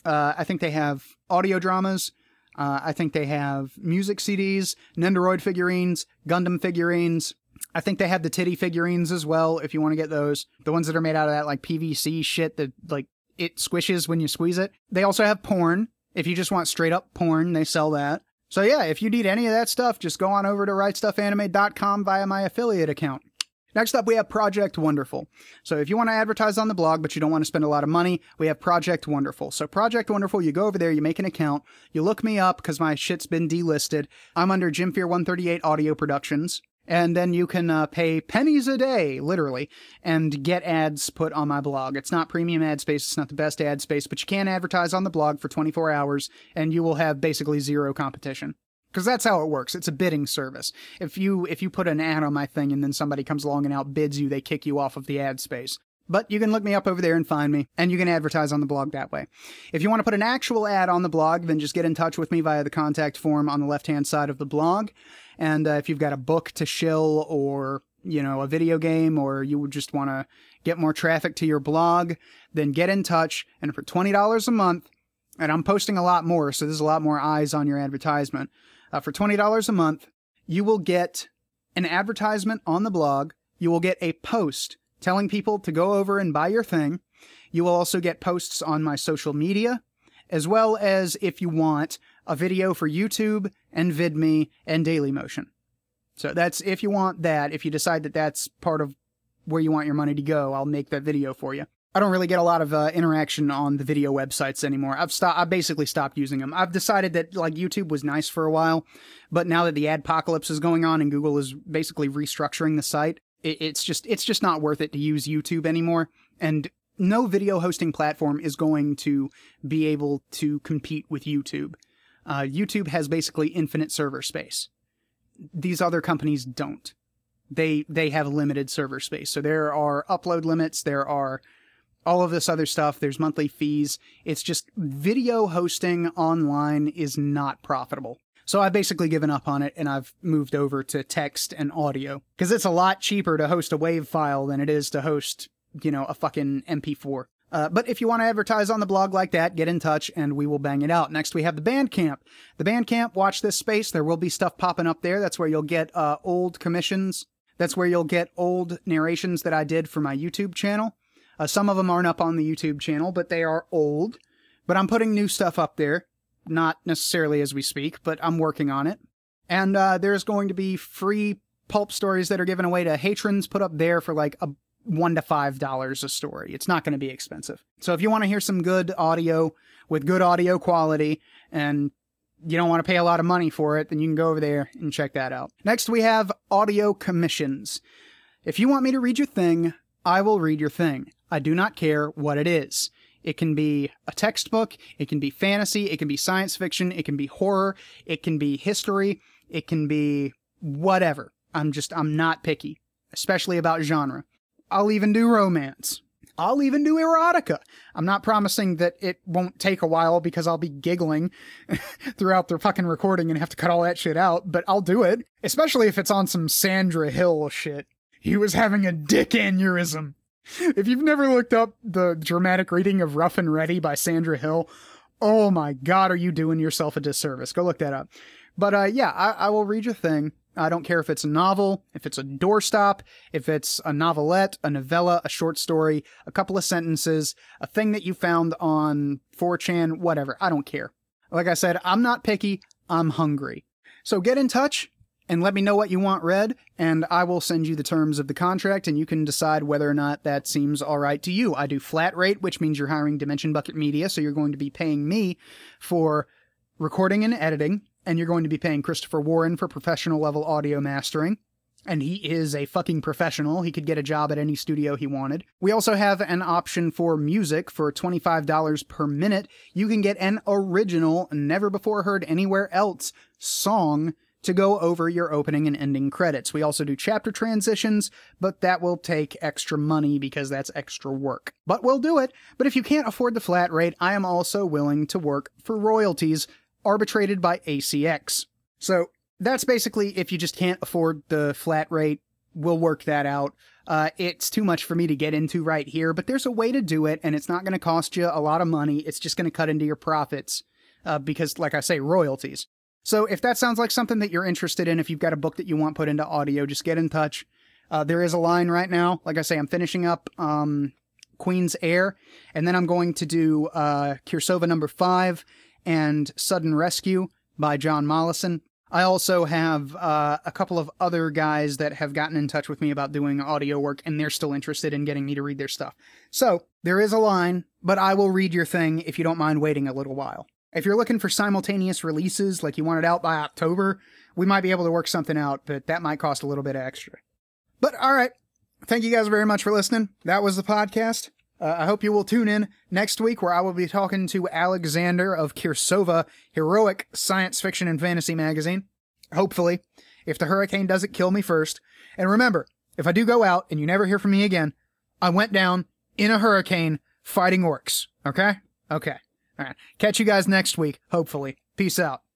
Uh, I think they have audio dramas. Uh, I think they have music C Ds, Nendoroid figurines, Gundam figurines. I think they have the titty figurines as well, if you want to get those. The ones that are made out of that, like, P V C shit that, like, it squishes when you squeeze it. They also have porn. If you just want straight up porn, they sell that. So yeah, if you need any of that stuff, just go on over to right stuff anime dot com via my affiliate account. Next up, we have Project Wonderful. So if you want to advertise on the blog, but you don't want to spend a lot of money, we have Project Wonderful. So Project Wonderful, you go over there, you make an account, you look me up because my shit's been delisted. I'm under Jim Fear one thirty-eight Audio Productions. And then you can uh, pay pennies a day, literally, and get ads put on my blog. It's not premium ad space, it's not the best ad space, but you can advertise on the blog for twenty-four hours, and you will have basically zero competition. Because that's how it works. It's a bidding service. If you if you put an ad on my thing and then somebody comes along and outbids you, they kick you off of the ad space. But you can look me up over there and find me, and you can advertise on the blog that way. If you want to put an actual ad on the blog, then just get in touch with me via the contact form on the left-hand side of the blog. And uh, if you've got a book to shill or, you know, a video game, or you would just want to get more traffic to your blog, then get in touch. And for twenty dollars a month, and I'm posting a lot more, so there's a lot more eyes on your advertisement. Uh, for twenty dollars a month, you will get an advertisement on the blog. You will get a post telling people to go over and buy your thing. You will also get posts on my social media, as well as, if you want, a video for YouTube and VidMe and Dailymotion. So that's if you want that. If you decide that that's part of where you want your money to go, I'll make that video for you. I don't really get a lot of uh, interaction on the video websites anymore. I've stopped. I basically stopped using them. I've decided that, like, YouTube was nice for a while, but now that the adpocalypse is going on and Google is basically restructuring the site, it, it's just it's just not worth it to use YouTube anymore. And no video hosting platform is going to be able to compete with YouTube. Uh, YouTube has basically infinite server space. These other companies don't. They they have limited server space. So there are upload limits. There are all of this other stuff. There's monthly fees. It's just video hosting online is not profitable. So I've basically given up on it, and I've moved over to text and audio. Because it's a lot cheaper to host a WAV file than it is to host, you know, a fucking M P four. Uh, but if you want to advertise on the blog like that, get in touch and we will bang it out. Next, we have the Bandcamp. The Bandcamp, watch this space. There will be stuff popping up there. That's where you'll get uh, old commissions. That's where you'll get old narrations that I did for my YouTube channel. Uh, some of them aren't up on the YouTube channel, but they are old. But I'm putting new stuff up there. Not necessarily as we speak, but I'm working on it. And uh, there's going to be free pulp stories that are given away to patrons put up there for like a one to five dollars a story. It's not going to be expensive. So if you want to hear some good audio with good audio quality and you don't want to pay a lot of money for it, then you can go over there and check that out. Next, we have audio commissions. If you want me to read your thing, I will read your thing. I do not care what it is. It can be a textbook, it can be fantasy, it can be science fiction, it can be horror, it can be history, it can be whatever. I'm just, I'm not picky, especially about genre. I'll even do romance. I'll even do erotica. I'm not promising that it won't take a while because I'll be giggling throughout the fucking recording and have to cut all that shit out, but I'll do it. Especially if it's on some Sandra Hill shit. He was having a dick aneurysm. If you've never looked up the dramatic reading of Rough and Ready by Sandra Hill, oh my god, are you doing yourself a disservice? Go look that up. But uh, yeah, I, I will read your thing. I don't care if it's a novel, if it's a doorstop, if it's a novelette, a novella, a short story, a couple of sentences, a thing that you found on four chan, whatever. I don't care. Like I said, I'm not picky. I'm hungry. So get in touch and let me know what you want read, and I will send you the terms of the contract, and you can decide whether or not that seems all right to you. I do flat rate, which means you're hiring Dimension Bucket Media, so you're going to be paying me for recording and editing, and you're going to be paying Christopher Warren for professional level audio mastering. And he is a fucking professional. He could get a job at any studio he wanted. We also have an option for music for twenty-five dollars per minute. You can get an original, never before heard anywhere else song to go over your opening and ending credits. We also do chapter transitions, but that will take extra money because that's extra work. But we'll do it. But if you can't afford the flat rate, I am also willing to work for royalties arbitrated by A C X. So that's basically if you just can't afford the flat rate, we'll work that out. Uh, it's too much for me to get into right here, but there's a way to do it, and it's not going to cost you a lot of money. It's just going to cut into your profits uh, because, like I say, royalties. So if that sounds like something that you're interested in, if you've got a book that you want put into audio, just get in touch. Uh, there is a line right now. Like I say, I'm finishing up um, Queen's Heir, and then I'm going to do uh, Kirsova number five and Sudden Rescue by John Mollison. I also have uh, a couple of other guys that have gotten in touch with me about doing audio work, and they're still interested in getting me to read their stuff. So, there is a line, but I will read your thing if you don't mind waiting a little while. If you're looking for simultaneous releases, like you want it out by October, we might be able to work something out, but that might cost a little bit extra. But, alright, thank you guys very much for listening. That was the podcast. Uh, I hope you will tune in next week where I will be talking to Alexander of Kirsova, heroic science fiction and fantasy magazine. Hopefully, if the hurricane doesn't kill me first. And remember, if I do go out and you never hear from me again, I went down in a hurricane fighting orcs. Okay? Okay. All right. Catch you guys next week, hopefully. Peace out.